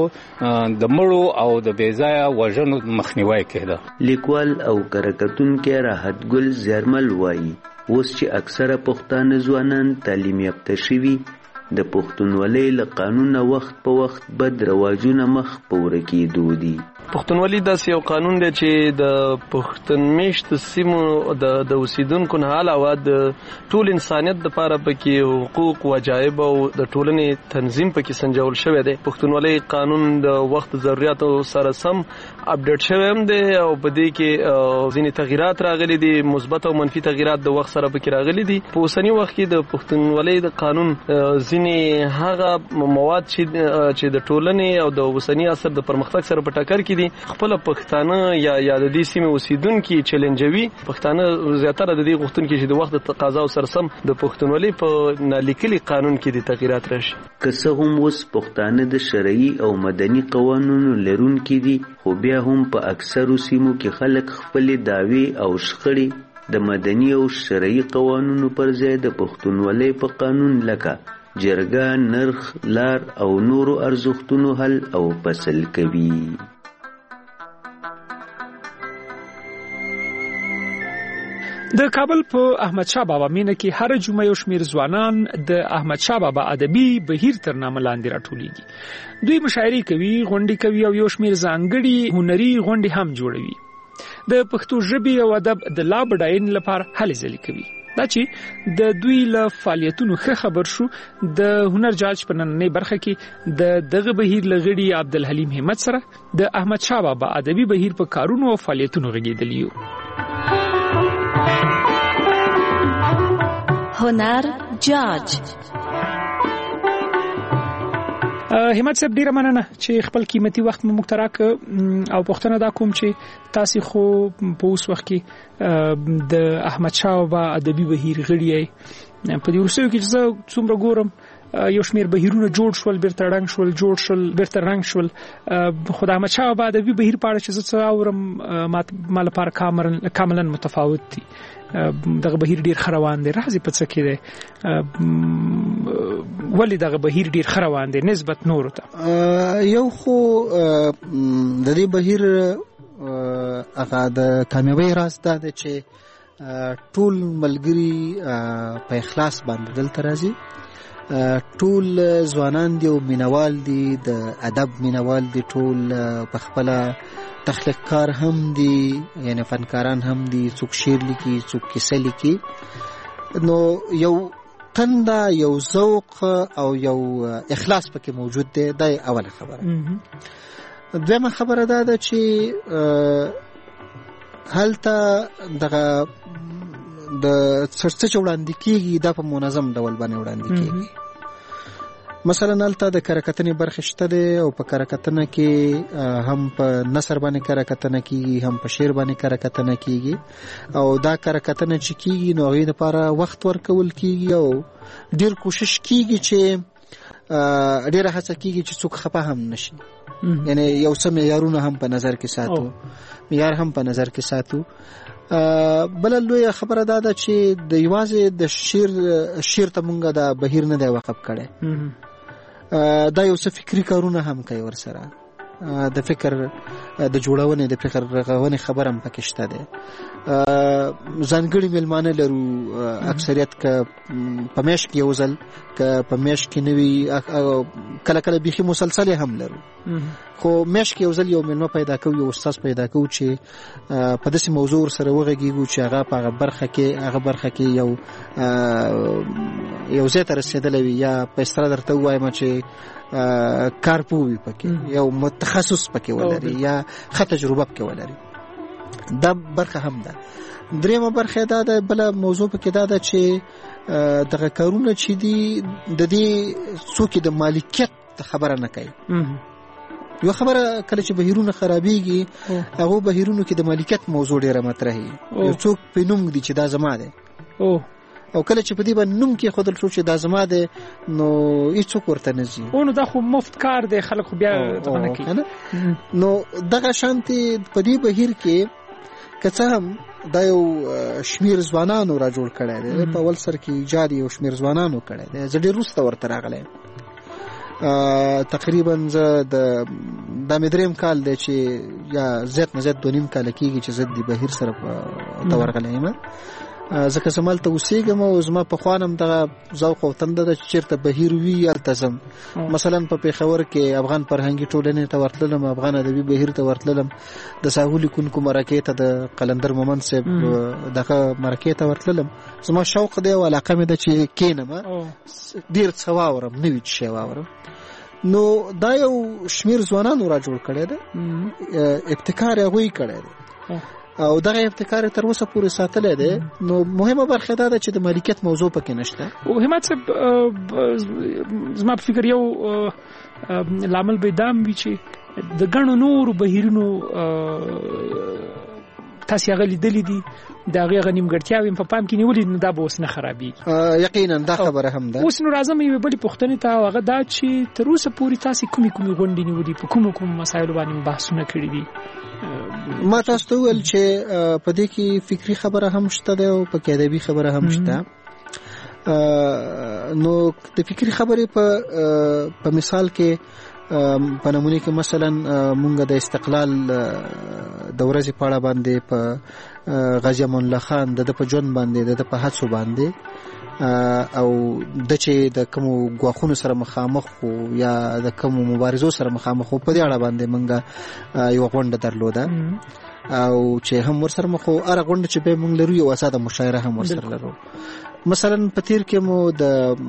د مړو او د بیځایا وژنو مخنیوي کېده. لیکوال او کرکټونکی راحت ګل زرمل وایي اوس چې اکثره پښتانه ځوانان تعلیم یافته شوي د پښتونولۍ له قانون وخت په وخت بد رواجونه مخ په ورکېدو دي. پښتونولي داسې یو قانون دی چې د پښتون میشتو سیمو د د اوسیدونکو نه علاوه د ټول انسانیت لپاره پکې حقوق وجایب او د ټولنې تنظیم پکې سنجول شوی دی. پښتونولي قانون د وخت ضرورتو سره سم اپډیټ شوی هم دی او په دې کې ځینې تغیرات راغلي دي، مثبت او منفي تغیرات د وخت سره پکې راغلي دي. په اوسنی وخت کې د پښتونولي د قانون ځینې هغه مواد چې چې د ټولنې او د اوسنی عصر د پرمختګ سره په ټکر کې دي خپل پښتانه یا یا د دې سیمې اوسیدونکو چیلنجوي. پښتانه زیاتره د دې غوښتونکو چې د وخت د تقاضا او سرسم د پښتونولي په نالیکلي قانون کې د تغیرات راشي. که څه هم اوس پښتانه د شرعي او مدني قوانینو لرونکي دي خو بیا هم په اکثرو سیمو کې خلک خپل دعوی او شخړې د مدني او شرعي قوانینو پر ځای د پښتونولۍ په قانون لکه جرګه، نرخ، لار او نورو ارزښتونو حل او فصل کوي. د کابل په احمد شاه بابا مینه کې هر جمعه یو شمیر ځوانان د احمد شاه بابا ادبي بهیر تر نامه لاندې راټولېږي. دوی مشاعرې کوي، غونډې کوي او یو شمیر ځانګړي هنري غونډې هم جوړوي. د پښتو ژبې او ادب د لا بډاینې لپاره هلې ځلې کوي. دا چې د دوی له فعالیتونو ښه خبر شو د هنر جاج په نننۍ برخه کې د دغه بهیر لغړي عبدالحلیم همت سره د احمد شاه بابا ادبي بهیر په کارونو او فعالیتونو غږیدلی یو. هنر جاج همت صاحب ډیره مننه چې خپل قیمتي وخت مو مختراک او پښتنه دا کوم چې تاسو خو په اوس وخت کې د احمد شاه بابا ادبي بهیر غړي په دې ورسېو کې چې څومره ګورم یو شمیر بهیرونه جوړ شول، بیرته رنګ شول جوړ شول بیرته رنګ شول. خدای احمد شاه بابا ادبي بهیر په اړه چې څه اورم ما لپاره کاملا متفاوت دي. دغه بهیر ډیر خروان دی. راځي په څه کې دی ولی دغه بهیر ډیر خروان دی نسبت نور ته؟ یو خو د دې بهیر هغه د کامیابی راز دا دی چې ټول ملګری په اخلاص باندې دلته راځي. ټول ځوانان دي او مینوال دي د ادب مینوال دي ټول په خپل تخلیق کار هم دي یعنی فنکاران هم دي څوک شعر لیکي څوک کیسه لیکي نو یو تنده یو ذوق او یو اخلاص پکې موجود دی دا اوله خبره دویمه خبره دا ده چې هلته دغه د څه چې وړاندې کېږي دا په منظم ډول باندې وړاندې کېږي مثلا هلته د کرکتنې برخې شته دی او په کرکتنه کې هم په نثر باندې کرکتنه کېږي هم په شعر باندې کرکتنه کېږي او دا کرکتنه چې کېږي نو هغې دپاره وخت ورکول کېږي او ډېر کوشش کېږي چې ډېره هڅه کېږي چې څوک خفه هم نشي یعنی یو څه معیارونه هم په نظر کې ساتو معیار هم په نظر کې ساتو بله لویه خبره دا ده چې د یوازې د شعر شعر ته مونږ دا بهیر نه دی وقف کړی دا یو څه فکري کارونه هم کوي ورسره د فکر د جوړونې د فکر رغونې خبره هم پکې شته دی ځانګړي میلمانه لرو اکثریت که په میاشت کې یو ځل که په میاشت کې نه وي کله کله بیخي مسلسل هم لرو خو میاشت کې یو ځل یو میلمه پیدا کوو یو استاد پیدا کوو چې په داسې موضوع ورسره وغږېږو چې هغه په هغه برخه کې هغه برخه کې یو یو ځای ته رسېدلی وي یا په اصطلاح درته ووایم چې کار پوه وي پکې یو متخصص پکې ولري یا ښه تجربه پکې ولري دا برخه هم ده درېیمه برخه دا ده بله موضوع پکې دا ده چې دغه کارونه چې دي د دې څوک د مالکیت خبره نه کوي یو خبره کله چې بهیرونه خرابېږي هغو بهیرونو کې د مالکیت موضوع ډېره مطرحي یو څوک پې نوم ږدي چې دا زما دی او کله چې په دې باندې نوم کېښودل شو چې دا زما دی نو هېڅوک ورته نه ځي نو دا خو مفت کار دی خلک خو بیا دغه نه کوي نو دغه شانتې په دې بهیر کې که څه هم دا یو شمیر ځوانانو را جوړ کړی دی په اول سر کې ایجاد یو شمیر ځوانانو کړی دی زه ډېر وروسته ورته راغلی تقریبا زه د دا مې درېیم کال دی چې یا زیات نه زیات دوه نیم کاله کېږي چې زه د بهیر سره ته ورغلی یم ځکه زه مالته اوسېږم او زما پخوا نه هم دغه ذوق او تنده ده چې چېرته بهیر وي هلته ځم مثلا په پېښور کې افغان فرهنګي ټولنې ته ورتللم افغان ادبي بهیر ته ورتللم د ساهو لیکونکو مرکې ته د قلندر مومند صاحب دغه مرکې ته ورتللم زما شوق دی او علاقه مې ده چې کښېنم ډېر څه واورم نوي شی واورم نو دا یو شمیر ځوانانو را جوړ کړی دی ابتکار یې هغوی کړی دی او دغه ابتکار تر اوسه پورې ساتلی دی نو مهمه برخه دا ده چې د مالکیت موضوع پکې نشته او همت صاحب زما په فکر یو لامل به دام وي چې د ګڼو نورو بهیرونو تاسې هغه لیدلي دي د هغې هغه نیمګړتیاوې په پام کې نیولي نو دا به اوس نه خرابېږي یقینا دا خبره هم ده اوس نو راځم یوې بلې پوښتنې ته او هغه دا چې تر اوسه پورې تاسې کومې کومې غونډې نیولي په کومو کومو مسایلو باندې بحثونه کړي دي ما تاسو ته وویل چې په دې کې فکري خبره هم شته ده او پکې ادبي خبره هم شته نو د فکري خبرې په په مثال کې په نمونه کې مثلا مونږ د استقلال د ورځې په اړه باندې په غازي امان الله خان د په ژوند باندې د په هڅو باندې او د چې د کوم غواخونو سره مخامخ یا د کوم مبارزو سره مخامخ په دې اړه باندې مونږ یو غونډه درلوده او چې هم ورسره مخو اره غونډه چې به مونږ لرو یو اساده مشاعره هم ورسره لرو مثلا په تیر کې مو د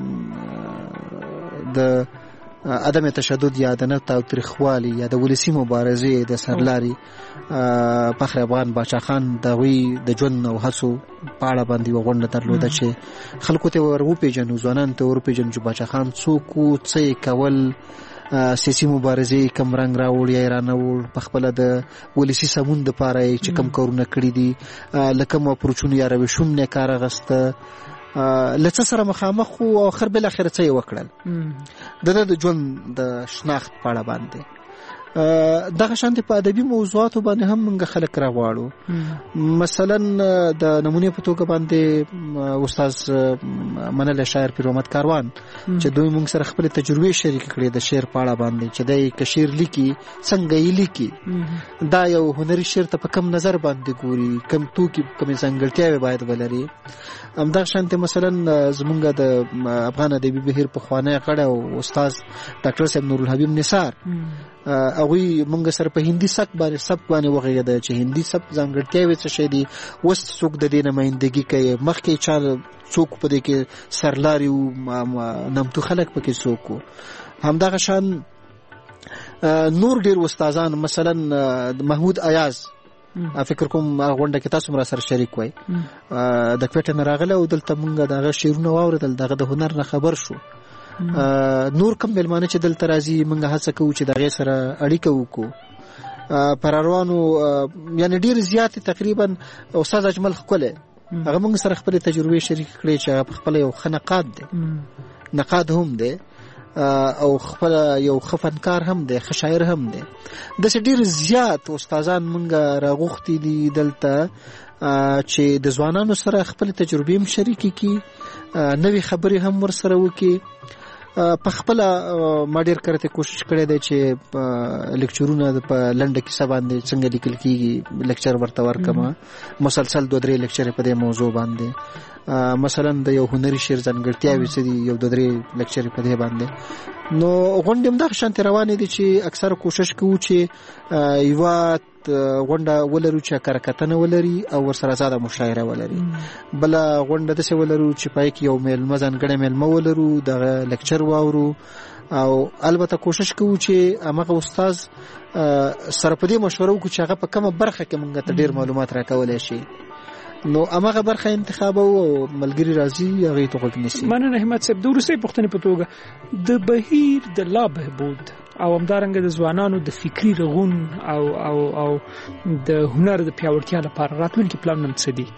د عدم تشدد یا د نه تاوتریخوالي یا د ولسي مبارزې د سرلاري فخر افغان باچا خان د وی د ژوند او هڅو په اړه باندې وغونډه درلوده چې خلکو ته ور وپېژنو ځوانان ته ور وپېژنو چې باچا خان څوک و څه کول سیاسي مبارزې کم رنګ راوړ یا رانوړ په خپل د ولسي سمون د پاره چې کم کارونه کړی دي لکه مو پروچون یا روشون نه کار غسته لڅ سره مخامخ او اخر بل اخر څه وکړل د د ژوند د شناخت په اړه باندې دغه شانتي په ادبي موضوعاتو باندې هم موږ خلک راغواړو. مثلا د نمونه په توګه باندې استاد منل شاعر پیر محمد کاروان چې دوی موږ سره خپل تجربه شریک کړې د شعر په اړه باندې چې دای کشیر لیکي څنګه یې لیکي، دا یو هنري شعر ته په کم نظر باندې ګوري، کم توکي کم ځانګړتیاوې باید ولري. همدغه شانتي مثلا زمونږ د افغان ادبي بهیر په خوانه غړ او استاد ډاکټر صاحب نور الحبیب نثار هغوی موږ سره په هندي سبک باندې سبک باندې وغږېده چې هندي سبک ځانګړتیاوې څه شی دي، اوس څوک د دې نمایندګي کوي، مخکې چا څوک په دې کې سرلاري او نامتو خلک پکې څوک وو. همدغه شان نور ډېر استادان مثلا محمود ایاز فکر کوم غونډه کې تاسو مرا سره شریک وای د کوټه نه راغله او دلته مونږ دغه شعرونه واوریدل، دغه د هنر نه خبر شو. نور کوم ملمانه چې دلته راځي مونږ هڅه کوو چې دغه سره اړیکه وکړو. پر روانو یعنی ډیر زیات تقریبا استاد اجمل خپل هغه مونږ سره خپل تجربه شریک کړي چې خپل یو خنقاد دی، نقاد هم دی او خپل یو خفنکار هم دی، خشاعر هم دی. د ډیر زیات استادان مونږ راغوښتي دي دلته چې د ځوانانو سره خپل تجربې هم شریک کړي، نوې خبرې هم ورسره وکړي. په خپل ما ډیر کرته کوشش کړې ده چې لیکچرونه په لنډه کیسه باندې څنګه لیکل کیږي لیکچر ورته ورکما، مسلسل دوه درې لیکچر په دې موضوع باندې. مثلا د یو هنري شعر ځانګړتیاوې څه دي، یو دوه درې لیکچر په دې باندې. نو غونډې هم دغه شانتي روانې دي چې اکثر کوشش کوو چې یو غونډه ولرو چې کارکتنه ولري او ورسره زاده مشاعره ولري، بل غونډه دسه ولرو چې پای کې یو میل مزن ګڼه میل مو ولرو دغه لیکچر واورو، او البته کوشش کوو چې هغه استاد سره په دې مشوره وکړو چې هغه په کومه برخه کې موږ ته ډیر معلومات راکولای شي. نو هغه برخه انتخاب او ملګری راځي هغه ته وګنيسي. مننه همت صاحب. د ورسې پښتنې په توګه د بهیر د لا بهبود او همدارنګه د ځوانانو د فکری رغون او او او د هنر د پیاوړتیا لپاره راتلونکي پلانونه څه دي؟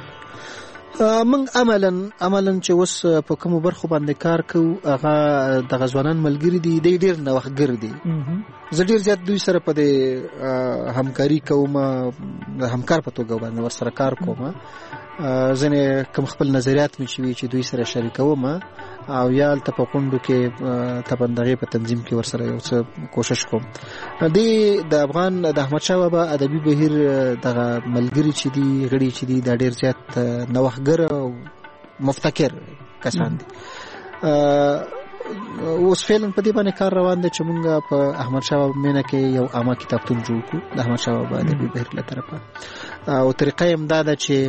من عملاً عملاً چې اوس په کوم برخو باندې کار کوو هغه د غزوانان ملګری دي، د ډیر نوښتګر دي. زه ډیر زیات دوی سره په دې همکاري کوم، همکار په توګه باندې ورسره کار کوم. ځنې کوم خپل نظریات مې شوي چې دوی سره شریکوم او یا الته په کوندو کې تبندغه په تنظیم کې ورسره یو څه کوشش کوم. د د افغان د احمد شاه بابا ادبي بهیر دغه ملګری چې دی غړي چې دی د ډیر زیات نوښتګر او مفتکر کسان دي. اوس فعلا په دې باندې کار روان دی چې موږ په احمد شاه بابا مینه کې یو عامه کتابتون جوړ کړو د احمد شاه بابا ادبي بهیر له طرفه، او طریقه یې دا ده چې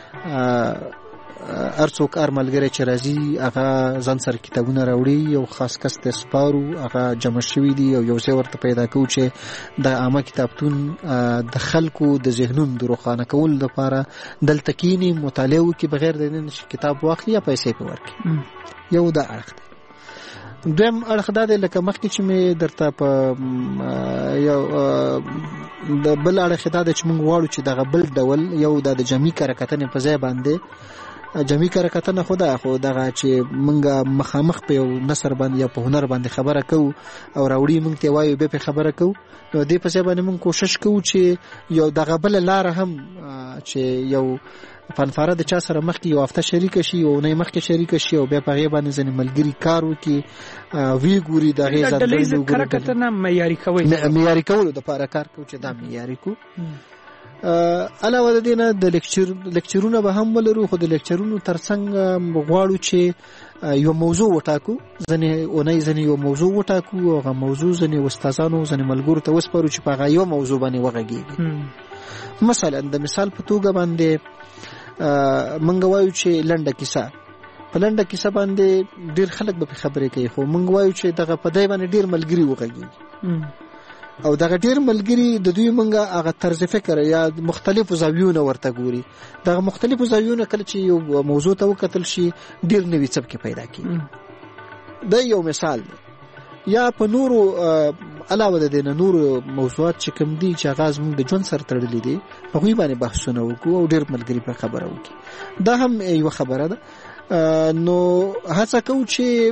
ارڅوک ار ملګری چې راځي هغه ځان سره کتابونه راوړي، یو خاص کس ته سپارو هغه جمع شوي دي او یو ځای ورته پیدا کوو چې د عامه کتابتون د خلکو د ذهنونو د روښانه کولو لپاره دلته کینی مطالعه وکړي بغیر د دې کتاب واخلي یا پیسې په ورکړي. یو دا اړخ دی. دویم اړخ دا دی لکه مخکې چې مې درته په یو د بل اړخ دا دی چې موږ غواړو چې دغه بل ډول یو د جمعي کارکتنې په ځای باندې جمعي کارکتنه خو دا خو دغه چې موږ مخامخ په یو نثر باندې یا په هنر باندې خبره کوو او راوړي موږ ته وایو به په خبره کوو، نو دې په ځای باندې موږ کوشش کوو چې یو دغه بل لار هم چې یو فنفاره د چا سره مخکې یو هفته شریک شي او نه مخکې شریک شي او بیا په غیبه باندې ځنې ملګری کار وکړي وی ګوري د غي ځان د کارکتنه معیاري کوي معیاري کولو د لپاره کار کوي چې دا معیاري کو. علاوه د دې نه د لیکچر لیکچرونه به هم ولرو، خو د لیکچرونو ترڅنګ غواړو چې یو موضوع وټاکو، ځنې اونۍ ځنې یو موضوع وټاکو او هغه موضوع ځنې استادانو ځنې ملګرو ته وسپارو چې په هغه یو موضوع باندې وغږیږي. مثلا د مثال په توګه باندې منګ وایو چې لنډه کیسه په لنډه کیسه باندې ډیر خلک به خبرې کوي، خو منګ وایو چې دغه په دای باندې ډیر ملګری وغږیږي او دغه ډیر ملګری د دوی منګه هغه طرز فکر یا مختلفو زاویونه ورته ګوري. دغه مختلفو زاویونه کله چې یو موضوع ته وکتل شي ډیر نوې څپکې پیدا کیږي. دا یو مثال دی. یا په نورو علاوه د دې نورو موضوعات چې کوم دي چې هغه زموږ د ژوند سره تړلي دي په هغوی باندې بحثونه وکړو او ډېر ملګري په خبره وکړي. دا هم یوه خبره ده. نو هڅه کوو چې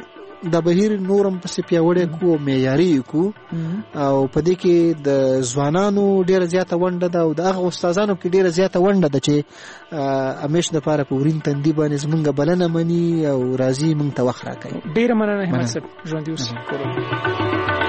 د بهیر نورم پسې پیاوړی کو معیاري کو او په دې کې د ځوانانو ډیره زیاته ونډه ده او د هغه استادانو کې ډیره زیاته ونډه ده چې همیش د پاره په ورین تندي باندې زمونږ بلنه مني او راځي مونږ ته وخت راکوي. ډیره مننه همت صاحب ژوندي اوسئ.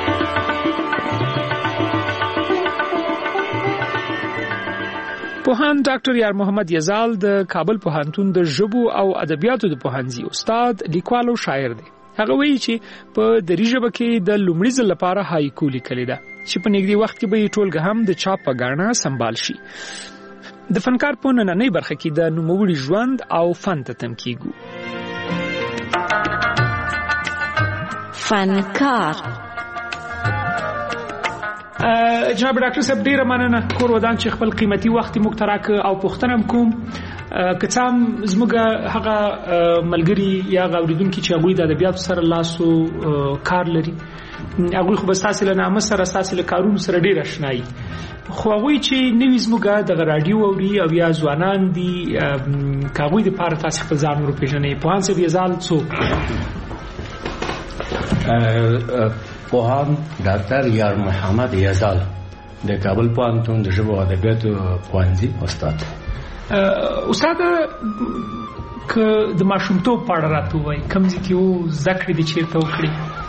پوهان ډاکټر یار محمد یزال د کابل پوهنتون د ژبو او ادبیاتو د پوهنځي استاد، لیکوال او شاعر دی. هغه وایي چې په دري ژبه کې د لومړي ځل لپاره هایکو لیکلې ده چې په نږدې وخت کې به یې ټولګه هم د چاپ په ګاڼه سمبال شي. د فنکار په نننۍ برخه کې د نوموړي ژوند او فن ته تم کیږو. فنکار جناب ډاکټر صاحب ډیره مننه کور ودان چې خپل قیمتي وخت موږ ته راکړ او پوښتنه کوم که څه هم زموږ هغه ملګري یا اوریدونکي چې هغوی د ادبیاتو سره لاسو کار لري هغوی خو به ستاسې له نامه سره ستاسې له کارونو سره ډېر اشنایي، خو هغوی چې نوي زموږ دغه راډیو اوري او یا ځوانان دي که هغوی دپاره تاسې خپل ځان ورپېژنئ. پوهان صاحب یزال څوک؟ پوهان ډاکټر یار محمد یزال د کابل پوهنتون د ژبو او ادبیاتو پوهنځي استاد. استاد که د ماشومتوب په اړه راته ووایي کوم ځای کې و زده کړې دې چېرته وکړې؟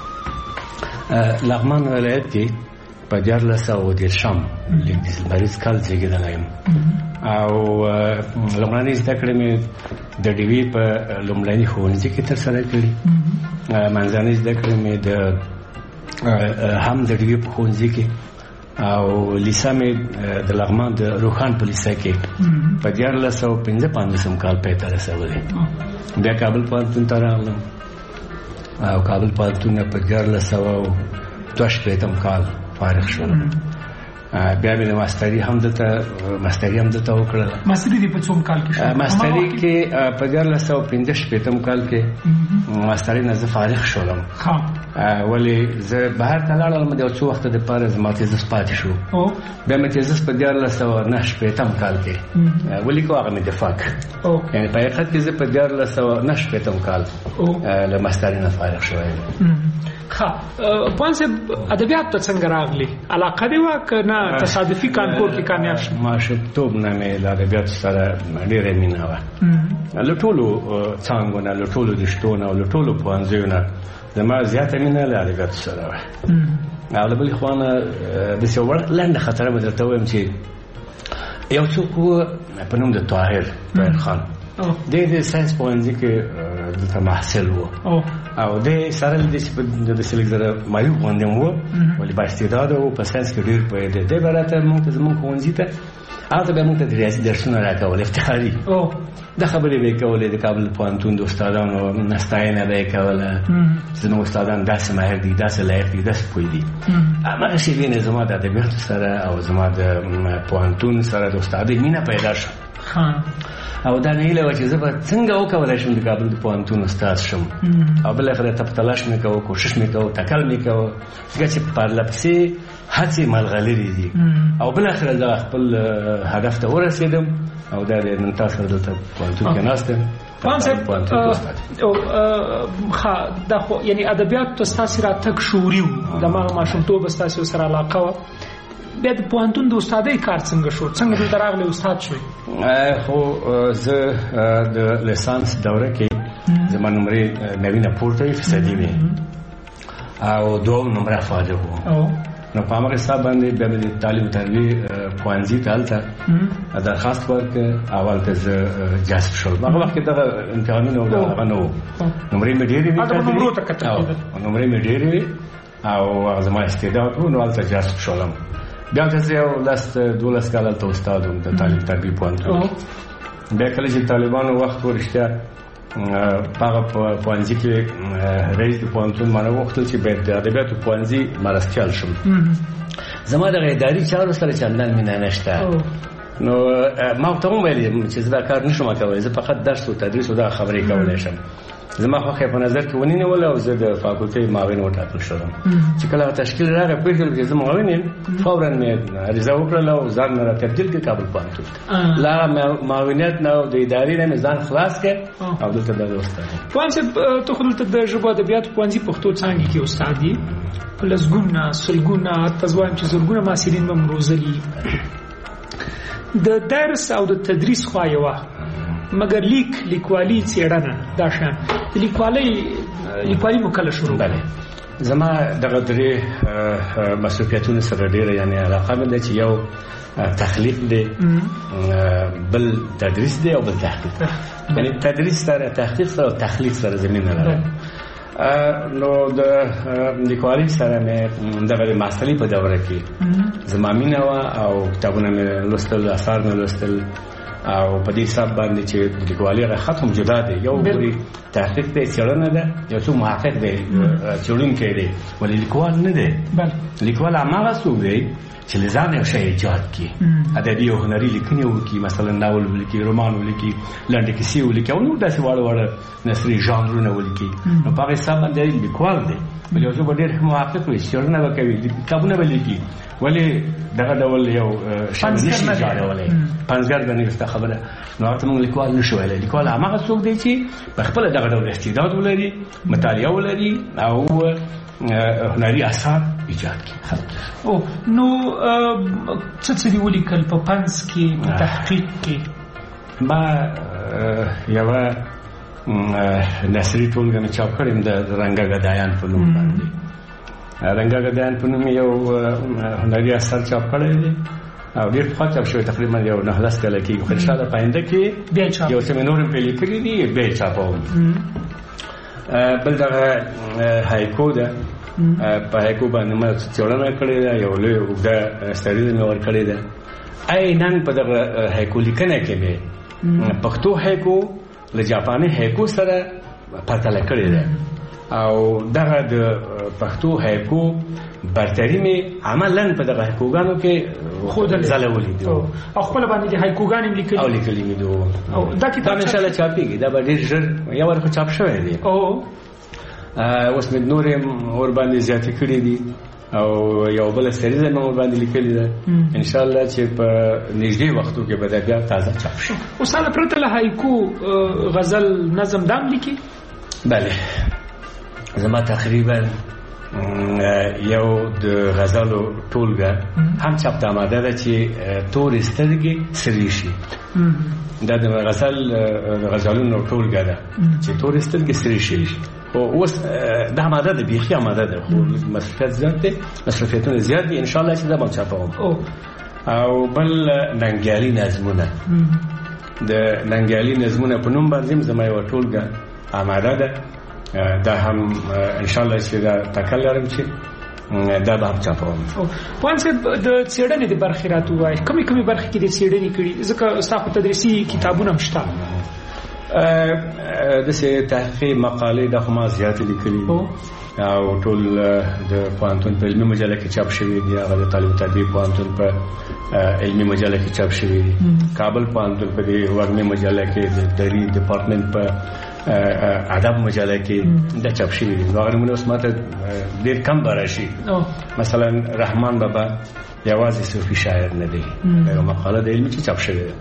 لغمان ولایت کې په دیارلس سوه دېرشم لمریز کال زېږېدلی یم او لومړنۍ زده کړې مې د ډیوي په لومړني ښوونځي کې ترسره کړي. منځنۍ زده کړې مې د هم د ډیوي په ښوونځي کې او لیسه مې د لغمان د روخان په لیسه کې په دیارلس سوه پنځه پنځوسم کال پای ته رسولی. بیا کابل پوهنتون ته راغلم او کابل پوهنتون نه په دیارلس سوه دوه شپېتم کال فارغ شولم. بیا مې د ماستري هم دلته ماستري هم دلته وکړله. ماستري دې په څوم کال کې شو؟ ماستري کې په دیارلس سوه پنځه شپېتم کال کې ماستري نه زه فارغ شولم. ولې زه بهر ته لاړم د یو څو وخته دپاره زما تیزس پاتې شو. بیا مې تیزس په دیارلس سوه نهه شپېتم کال کې ولیکو، هغه مې دفاع کړ. یعنې په حقیقت کې زه په دیارلس سوه نهه شپېتم کال له ماستري نه فارغ شوی یم. ښه پوهان صاحب ادبیات ته څنګه راغلي؟ علاقه دې وه که نه تصادفي کانکور کې کامیاب شو؟ ماشومتوب نه مې له ادبیاتو سره ډېره مینه وه. له ټولو څانګو نه، له ټولو رشتو نه او له ټولو پوهنځیو نه زما زیاته مینه له ادبیاتو سره وه. او له بلې خوا نه داسې یوه لنډه خاطره به درته ووایم چې یو څوک و په نوم د طاهر طاهر خان، دی د ساینس پوهنځي کې دلته محصل و او دی سره له دې چې داسې لږ زره معیوب غوندې م و ولې بااستعداده و، په ساینس کې ډېر پوهېده. دی به راته مونږ ته زمونږ ښوونځي ته هلته به مونږ ته د ریاضي درسونه راکول افتخاري. دا خبرې به یې کولې د کابل پوهنتون د استادانو ستاینه به یې کوله چې زموږ استادان داسې ماهر دي، داسې لایق دي، داسې پوه دي. همغسې وینې زما د ادبیاتو سره او زما د پوهنتون سره د استادۍ مینه پیدا شوه. او دا نه هیله وه چې زه به څنګه وکولی شم د کابل د پوهنتون استاد شم. او بالاخره تپ تلاش مې کوه، کوشش مې کوه، تکل مې کوه، ځکه چې پرله پسې هڅې ملغلرې دي او بالاخره زه خپل هدف ته ورسېدم او دا د نن تاسو سره دلته پوهنتون کې ناست یم. پوهان صاحب ښه دا خو یعنې ادبیاتو ته ستاسې راتګ شعوري و، دماغه ماشومتوبه ستاسې ورسره علاقه وه. بیا د پوهنتون د استادۍ کار څنګه شو؟ څنګه دلته راغلی استاد شوی؟ خو زه د لیسانس دوره کې زما نمرې نوینه پورته وي فیصدي وې او دوم نمره فارغ و. نو په همغه حساب باندې بیا مې د تعلیم تربیې پوهنځي ته هلته درخواست ورکړ. اول ته زه جذب شولم. هغه وخت کې دغه امتحانونه او هغه نه و، نمرې مې ډېرې وې نمرې مې ډېرې وې او زما استعداد و، نو هلته جذب شولم. بیا ته زه یو لس دولس کال هلته استاد وم د تعلیم تربیې پوهنتون. بیا کله چې طالبانو وخت ورشته په هغه پوهنځي کې رئیس د پوهنتون ما نه وغوښتل چې باید د ادبیاتو پوهنځي مرستیال شم. زما دغه اداري چارو سره چندان مینه نشته نو ما ته هم ویل چې دا کار نشم کولای، زه فقط درس او تدریس او دا خبرې کولای شم. زما خو په نظر کې ونی ولا او زه د فاکولټي معاون وټاکل شوم چې کله تشکیل راغی په دې کې زه معاون یم، فورا مې عریضه وکړه او ځان را تبدیل کړ کابل پوهنتون. لا معاونیت نه د ادارې نه ځان خلاص کړ او دلته د استاد پوهان صاحب ته خو دلته د ژبو ادبیات پوهنځي پښتو څانګې کې استاد دي، لسګونه سلګونه تزوایم چې زرګونه محصلین به روزلي. د درس او د تدریس خو یوه مګر لیک لیکوالي څېړنه دا شان لیکوالي لیکوالي مو کله شروع بله زما دغه درې مسؤلیتونه سره ډېره یعنی علاقه مې ده چې یو تخلیق دی، بل تدریس دی او بل تحقیق. یعنی تدریس سره تحقیق سره تخلیق سره زمینه لرم. نو د لیکوالي سره مې دغه ماستري په دوره کې زما مینه وه او کتابونه مې لوستل، اثار مې لوستل او په دې حساب باندې چې د لیکوالي هغه ختم جدا دی. یو ګوري تحقیق دی، څېړنه ده، یو څو محقق دی، څېړونکی دی، ولې لیکوال نه دی. لیکوال هماغه څوک دی چې له ځانه یو شی ایجاد کړي، ادبي او هنري لیکنې وکړي، مثلا ناول ولیکي، رومان ولیکي، لنډې کیسې ولیکي او نور داسې واړه واړه نثري ژانرونه ولیکي. نو په هغه حساب باندې لیکوال دی. بل یو څوک ډېر محقق وي، څېړنه به کوي، کتابونه به لیکي، ولې دغه ډول یو شی نشي ایجادولی، پنځګر به نه وي خبره. نو هغه ته موږ لیکوال نشو ویلی. لیکوال هماغه څوک دی چې په خپله دغه ډول استعداد ولري، مطالعه ولري او هنري اثار ایجاد کړي. او نو څه څه دي ولیکل په پنځ کې په تحقیق کې؟ ما یوه نثري ټولګه مې چاپ کړې د رنګه ګدایان په نوم باندې. رنګه ګدایان په نوم یو هنري اثر چاپ کړی دی او ډېر پخوا چاپ شوی، تقریبا یو نهه لس کاله کېږي. خو انشاءالله په آینده کې یو څه مې نور هم پرې لیکلي دي، بیا یې چاپوم. بل دغه هایکو ده، په هایکو باندې ما څېړنه کړې ده، یو لوی اوږده ستړي مې ورکړې ده. عیناً په دغه هایکو لیکنه کې مې پښتو هایکو له جاپاني هایکو سره پرتله کړې ده او دغه د پښتو هایکو برتري مې عملاً په دغه هایکوګانو کې ځلولي دي او خپل باندې د هایکوګانې مې لیکلي او لیکلي مې دي. دا کتاب انشاءالله چاپېږي، دا به ډېر ژر یو ورکو چاپ شوی دی. اوس مې نور یې ورباندې زیاتې کړي دي او یو بله سریزه مې ورباندې لیکلې ده. انشاءالله چې په نږدې وختو کې به دا بیا تازه چاپ شي. اوس هله پرته له هایکو غزل نظم دام لیکي؟ بله زما تقریبا یو د غزلو ټولګه هم چاپ آماده ده چې تورې سترګې سرې شي. دا د غزل غزلونو ټولګه ده چې تورې سترګې سرې شي. اوس دا آماده ده، بیخي آماده ده، خو مصرفیت زیات دی، مصرفیتونه زیات دي. انشاءالله چې دا به چاپوم. او بل ننګیالي نظمونه، د ننګیالي نظمونه په نوم باندې زما یوه ټولګه آماده ده. دا هم انشاءالله چې دا تکل لرم چې دا به هم چاپوم. پوهان صاحب د څېړنې د برخې راته ووایئ، کومې کومې برخې کې د څېړنې کړي؟ ځکه ستا خو تدریسي کتابونه هم شته. داسې تحقیقي مقالې دا خو ما زیاتې لیکلي او ټول د پوهنتون په علمي مجله کې چاپ شوي دي. هغه د طالب تدریس پوهنتون په علمي مجله کې چاپ شوي دي. کابل پوهنتون په دې وږمې مجله کې، د دري ډپارټمنټ په ادب مجله کې دا چاپ شوي دي. هغه نمونه اوس ماته ډېر کم به راشي. مثلا رحمان بابا یوازې صوفي شاعر نه دی، دا یوه مقاله د علمي چې چاپ شوې ده.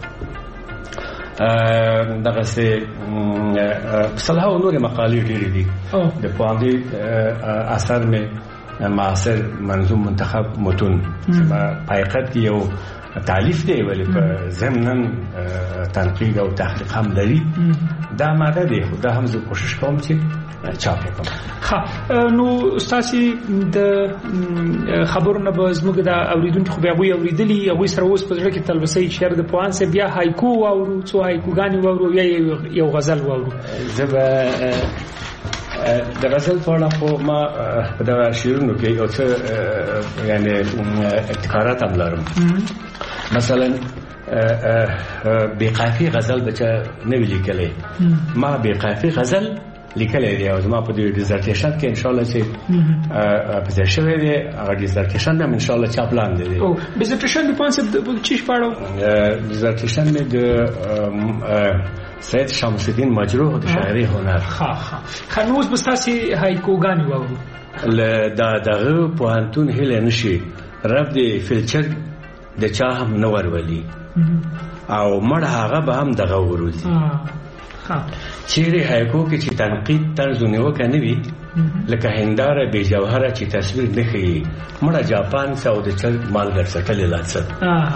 دغسې سلهاو نورې مقالې ډېرې دي. د پوهنځي اثر مې معاصر منظوم منتخب متون په حقیقت کې یو تالیف دی، ولی په ضمناً تنقید او تحقیق هم لري. دا ماده دی، خو دا هم زه کوشش کوم چې چاپ کړم. ښه، نو ستاسې د خبرونه به زموږ د اورېدونکي خو به هغوی اورېدلي، هغوی سره اوس په زړه کې تلبسۍ چې یاره د پوهان صاحب بیا هایکو واورو، څو هایکوګانې واورو، یا یو غزل واورو. زه به د غزل په اړه خو ما په دغه شعرونو کې یو څه یعنې ابتکارات هم لرم. مثلا بې قافي غزل به چا نه وي لیکلی، ما بې قافي غزل لیکلې دی او زما په دې ډیزرټیشن کې ان شاء الله چې په ځای شوی دی هغه ډیزرټیشن هم ان شاء الله چاپ لاندې دی. او ډیزرټیشن د پانسه د چی پاړو ډیزرټیشن مې د سید شمس الدین مجروح د شاعري هنر. ها ها خنوز بستاسي هایکوګانی وو ل دا دغه پوهنتون هله نشي رب دې فلچر د چا هم نور ولی او مړ هغه به هم دغه وروزي. ها چیرې هایکو کې چې تنقید طرز نیوکه نه وي لکه هنداره بې جوهره چې تصویر نه ښیي مړه جاپان څه او د چرګ مالګر څټلې لا څه.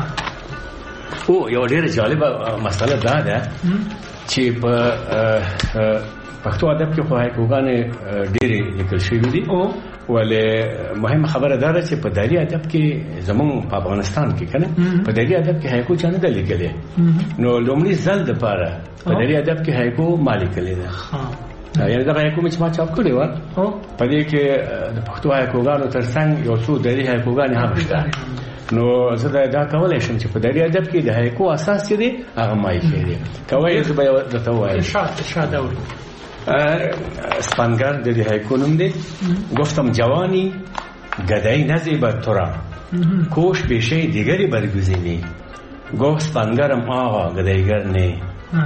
او یو ډېره جالبه مسله دا ده چې په پښتو ادب کې خو هایکوګانې ډېرې لیکل شوي دي ولې مهمه خبره دا ده چې په دایري ادب کې زمونږ په افغانستان کې که نه په دایري ادب کې هایکو چا نه ده لیکلی نو لومړي ځل دپاره په دایري ادب کې هایکو ما لیکلې ده. یعنې دغه هایکو مې چې ما چاپ کړې وه په دې کې د پښتو هایکوګانو تر څنګ یو څو دایري هایکوګانې هم شته. نو زه دا کولای شم چې په دایري ادب کې د هایکو اساس چې دی هغه ما ایښی دی. کوی زه به یو درته ووایم ارشاد اوري اسپانگر د دې هایکو نوم دی. گفتم جوانی گدایی نزیبد تو را کوش به شی دیگری برگزینی گفت اسپانگرم آقا گدایگر نه.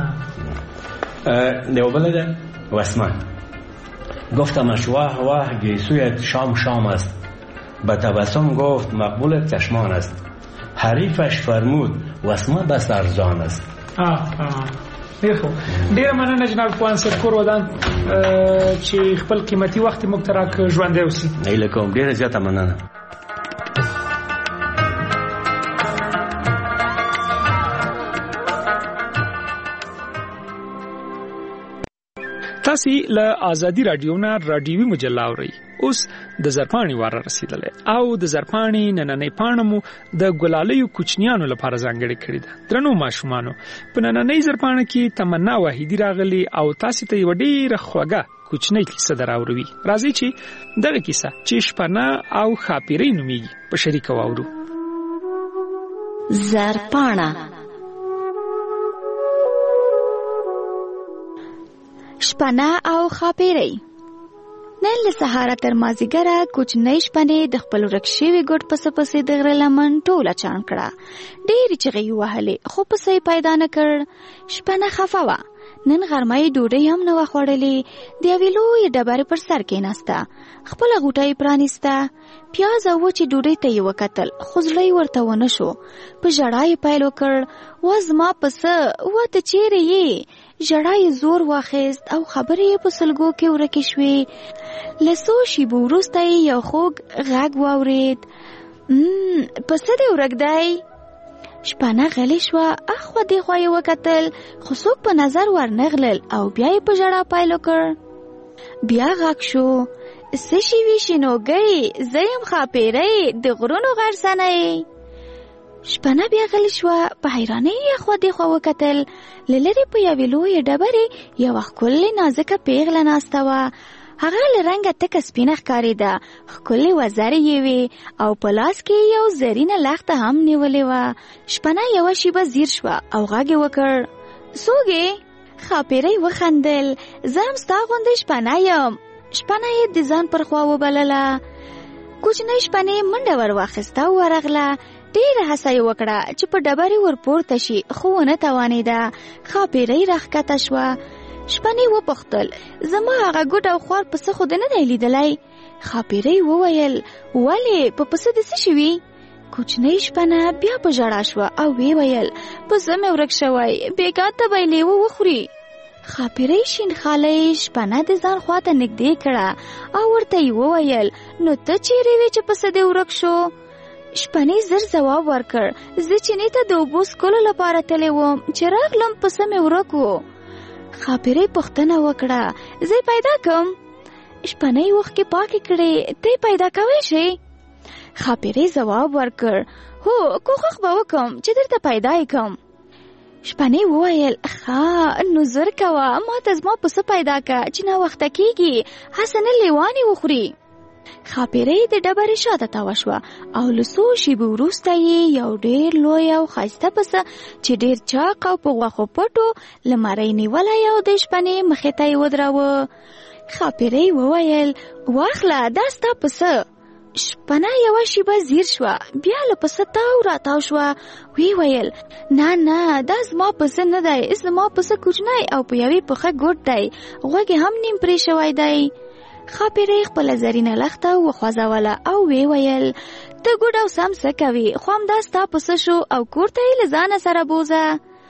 نوبله ده واسمان گفتمش واه واه گیسویت شام شام است به تبسم گفت مقبول چشمان است حریفش فرمود واسما بس ارزان است. آه آه ډیر خو ډیر مننه جناب پوانسر کور ودان چې خپل قیمتي وخت موږ ته راک ژوند دی اوسې. نه لکه ډیر زیاته مننه. تاسو له آزادی رادیو نه رادیوي مجله اورئ. اوس د زرپانی واره رسیدلې او د زرپانی نننې پاڼمو د ګلالیو کوچنیانو لپاره ځانګړې کړې ده. درنو ماشومانو په نننې زرپانه کې تمنا وحیدی راغلی او تاسو ته یو ډیره خوږه کوچنۍ کیسه دراوړوي. راځي چې دغه کیسه چې شپنه او خاپیرې نومیږي په شریک واورو. زرپانه شپنه او خاپیرې. نن له سهاره تر مازیګره کوچنۍ شپنې د خپل ورک شوي ګوټ پسې پسې د غره لمن ټوله چاڼ کړه. ډېرې چغې یې وهلې خو پسه یې پیدا نه کړ. شپنه خفه وه. نن غرمه یې ډوډۍ هم نه وه خوړلې. د یوې لویې ډبرې پر سر کېناسته. خپله غوټه یې پرانیسته. پیاز او وچې ډوډۍ ته یې وکتل خو زړه یې ورته ونه شو. په ژړا یې پیل وکړ وا زما پسه وا ته چیرې یې. ژړا یې زور واخیست او خبرې یې په سلګو کې ورکې شوې. له څو شېبو وروسته یې یو خوږ غږ واورېد. پسه دې ورک دی. شپنه غلې شوه. اخوا دېخوا یې وکتل خو څوک په نظر ورنغلل او بیا یې په ژړا پیل وکړ. بیا غږ شو څه شوي شینوګۍ زه یم خاپیرۍ د غرونو غرڅنۍ. شپنه بیا غلې شوه. په حیرانۍ یې اخوا دېخوا وکتل. له لرې په یوې لویې ډبرې یوه ښکلې نازکه پیغله ناسته وه. هغه له رنګه تکه سپینه ښکارېده. ښکلې وزرې یې وې او په لاس کې یو زرینه لښته هم نیولې وه. شپنه یوه شېبه ځیر شوه او غږ یې وکړ څوک یې؟ خاپیرۍ وخندل زه هم ستا غوندې شپنه یم. شپنه یې د ځان پر خوا وبلله. کوچنۍ شپنې منډه ور واخیسته او ورغله. ډېره هڅه یې وکړه چې په ډبرې ورپورته شي خو ونه توانېده. خاپیرۍ راښکته شوه. شپنې وپوښتل زما هغه ګوډ او خوار پسه خو دې نه دی لیدلی؟ خاپیرۍ وویل ولې په پسه دې څه شوي؟ کوچنۍ شپنه بیا په ژړا شوه او ویې ویل پسه مې ورک شوی بېګا ته به یې لیوه وخوري. خاپیرۍ شین خالۍ شپنه د ځان خواته نږدې کړه او ورته یې وویل نو ته چیرې وې چې پسه دې ورک شو؟ شپنې زر ځواب ورکړ زه چینې ته د اوبو څښلو لپاره تللی وم چې راغلم پسه مې ورک و. خاپیرۍ پوښتنه وکړه زه پیدا کړم؟ شپنۍ اوښکې پاکې کړې ته پیدا کولی شې؟ خاپیرۍ ځواب ورکړ هو کوښښ به وکړم چې درته پیدا یې کړم. شپنۍ وویل ښه نو زر کوه ما ته زما پسه پیدا کړه چې ناوخته کېږي هسې نه لیوانې وخوري. خاپیرۍ د ډبرې شاته تاوه شوه او له څو شېبو وروسته یې یو ډېر لوی او ښایسته پسه چې ډېر چاق او په غوښو پټو له مرۍ نیولی او د شپنې مخې ته یې ودراوه. خاپیرۍ وویل واخله دا ستا پسه. شپنه یوه شېبه ځیر شوه، بیا له پسه تاو راتاو شوه. وی ویل نه نه دا زما پسه نه دی، زما پسه کوچنی او په یوې پښه ګوټ دی، غوږ یې هم نیم پرې شوی دی. خاپیرۍ خپله زرینه لښته وخوځوله او وی ویل ته ګوډ او سم څه کوې، خو همدا ستا پسه شو او کور ته یې له ځانه سره بوزه.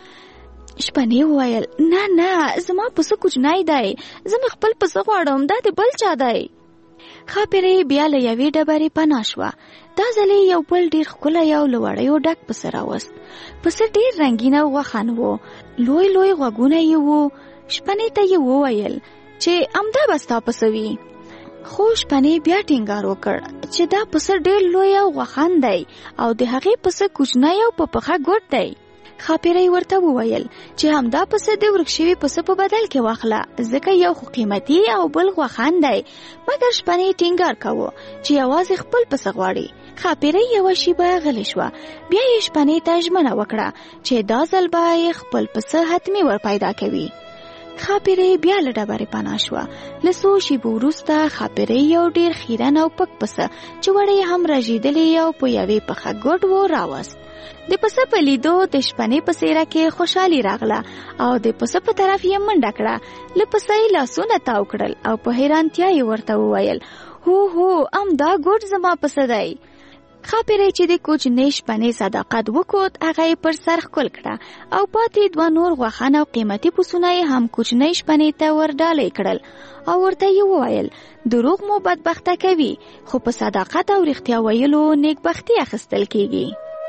شپنې وویل نه نه زما پسه کوچنی دی، زه مې خپل پسه غواړم، دا د بل چا دی. خاپیرۍ بیا له یوې ډبرې پناه شوه. دا ځل یې یو بل ډېر ښکلی او له وړیو ډک پسه راوست. پسه ډېر رنګین او غوښن و، لوی لوی غوږونه یې وو. شپنې ته یې وویل چې همدا به ستا پسه وي. خو شپنې بیا ټینګار وکړ چې دا پسه ډېر لوی او غوښن دی او د هغې پسه کوچنی او په پښه ګوټ دی. خاپیرۍ ورته وویل چې همدا پسه د ورک شوي پسه په بدل کې واخله، ځکه یو خو قیمتي او بل غوښن دی. مګر شپنې ټینګار کوو چې یوازې خپل پسه غواړي. خاپیرۍ یوه شېبه غلې شوه، بیا یې شپنې ته ژمنه وکړه چې دا ځل به یې خپل پسه حتمي ور پیدا کوي. خاپیرۍ بیا له ډبرې پناه شوه. له څو شېبو وروسته خاپیرۍ یو ډېر خیرن او پک پسه چې وړۍ هم رژېدلې او په یوې پښه ګوډ و راوست. د پسه په لیدو د شپنې په څېره کې خوشحالي راغله او د پسه په طرف یې منډه کړه. له پسه یې لاسونه تاو کړل او په حیرانتیا یې ورته وویل هو هو همدا ګوډ زما پسه دی. خاپیرۍ چې د کوچنۍ شپنې صداقت وکوت، هغه یې پر سر ښکل کړه او پاتې دوه نور غوښن او قیمتي پسونه یې هم کوچنۍ شپنې ته ور ډالۍ کړل او ورته یې وویل دروغ مو بدبخته کوي، خو په صداقت او رښتیا ویلو نیکبختي اخیستل کیږي.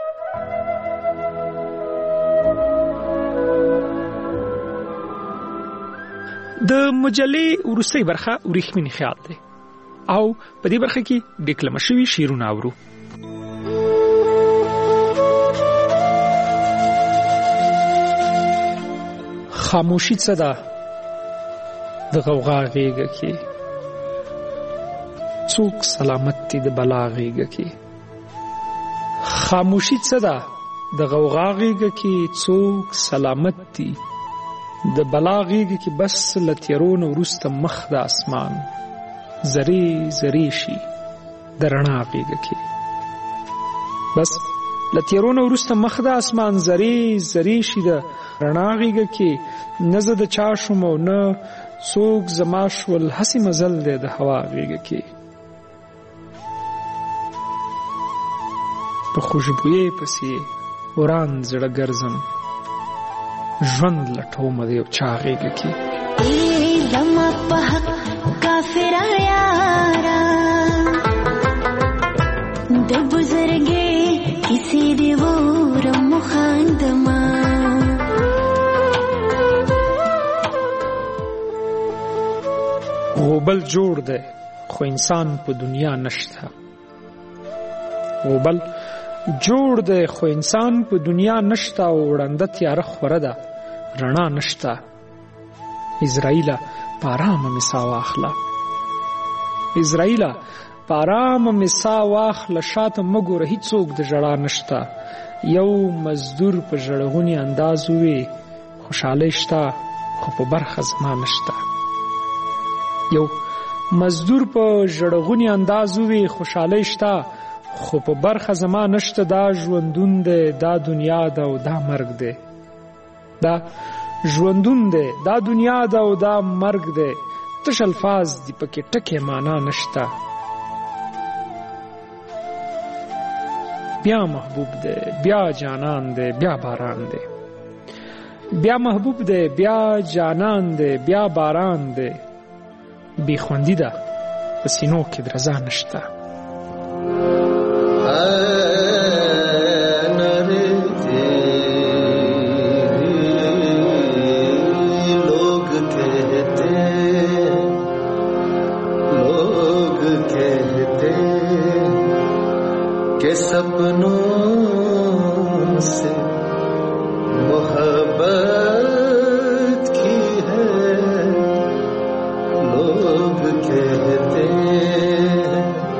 د مجلې وروستۍ برخه وریښمینې خیال دی او په دې برخه کې ډیکلمه شوي شعرونه اورو. خاموشي څه ده د غوغا غېږه کې، څوک سلامت دی د بلا غېږه کې. خاموشي څه ده د غوغا غېږه کې، څوک سلامت دی د بلا غېږه کې. بس له تیرونه وروسته مخ د اسمان زری زری شي د رڼا غېږه کې. بس له تیرونه وروسته مخ د اسمان زری زری شي د رڼا غېږه کې. نه زه د چا شوم او نه څوک زما شول، هسې مزل دی د هوا غېږه کې. په خوشبویۍ پسې وران زړه ګرځم، ژوند لټوم د یو چا غېږه کې. ای زما په حق کافر یارا د بزرګې کیسې دی ورم خاندما. غوبل جوړ دی خو انسان په دنیا نشته، غوبل جوړ دی خو انسان په دنیا نشته او وړنده تیاره خوره ده رڼا نشته. اسرائیله په آرامه مې ساه واخله، اسرائیله په آرامه مې ساه واخله، شاته مه ګوره هېڅوک د ژړا نشته. یو مزدور په ژړغوني انداز ووی خوشحالۍ شته خو په برخه زما نشته. یو مزدور په ژړغوني انداز ووی خوشحالۍ شته خو په برخه زما نشته. دا ژوندون دی، دا دنیا ده او دا مرګ دی. دا ژوندون دی، دا دنیا ده او دا مرګ دی. تش الفاظ دی پکې ټکې معنا نشته. بیا محبوب دی، بیا جانان دی، بیا باران دی. بیا محبوب دی، بیا جانان دی، بیا باران دی. بی خوندی ده په سینو کې درزا نشته. सपनों से मोहब्बत की है लोग कहते हैं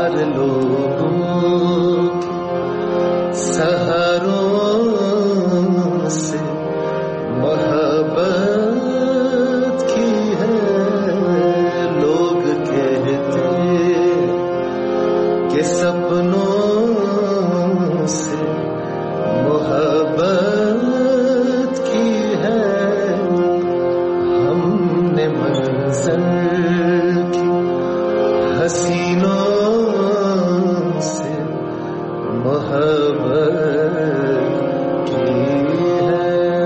हर लोगों के सहारों से मोहब्बत की है। लोग कहते कि सपनों से मोहब्बत की है। हमने मंज़िल की हसीनों से मोहब्बत की है।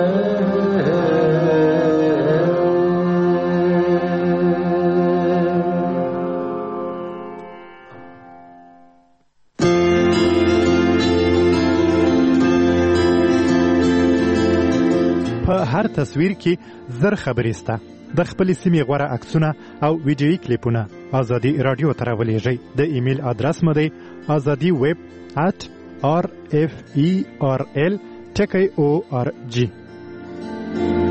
په هر تصویر کې زر خبرې سته. د خپلې سیمې غوره عکسونه او ویډیویي کلیپونه ازادي رادیو ته راولېږئ. د ایمیل ادرس مو دی ازادي ویب ات آر اف ای آر ال ټکی او آر جی.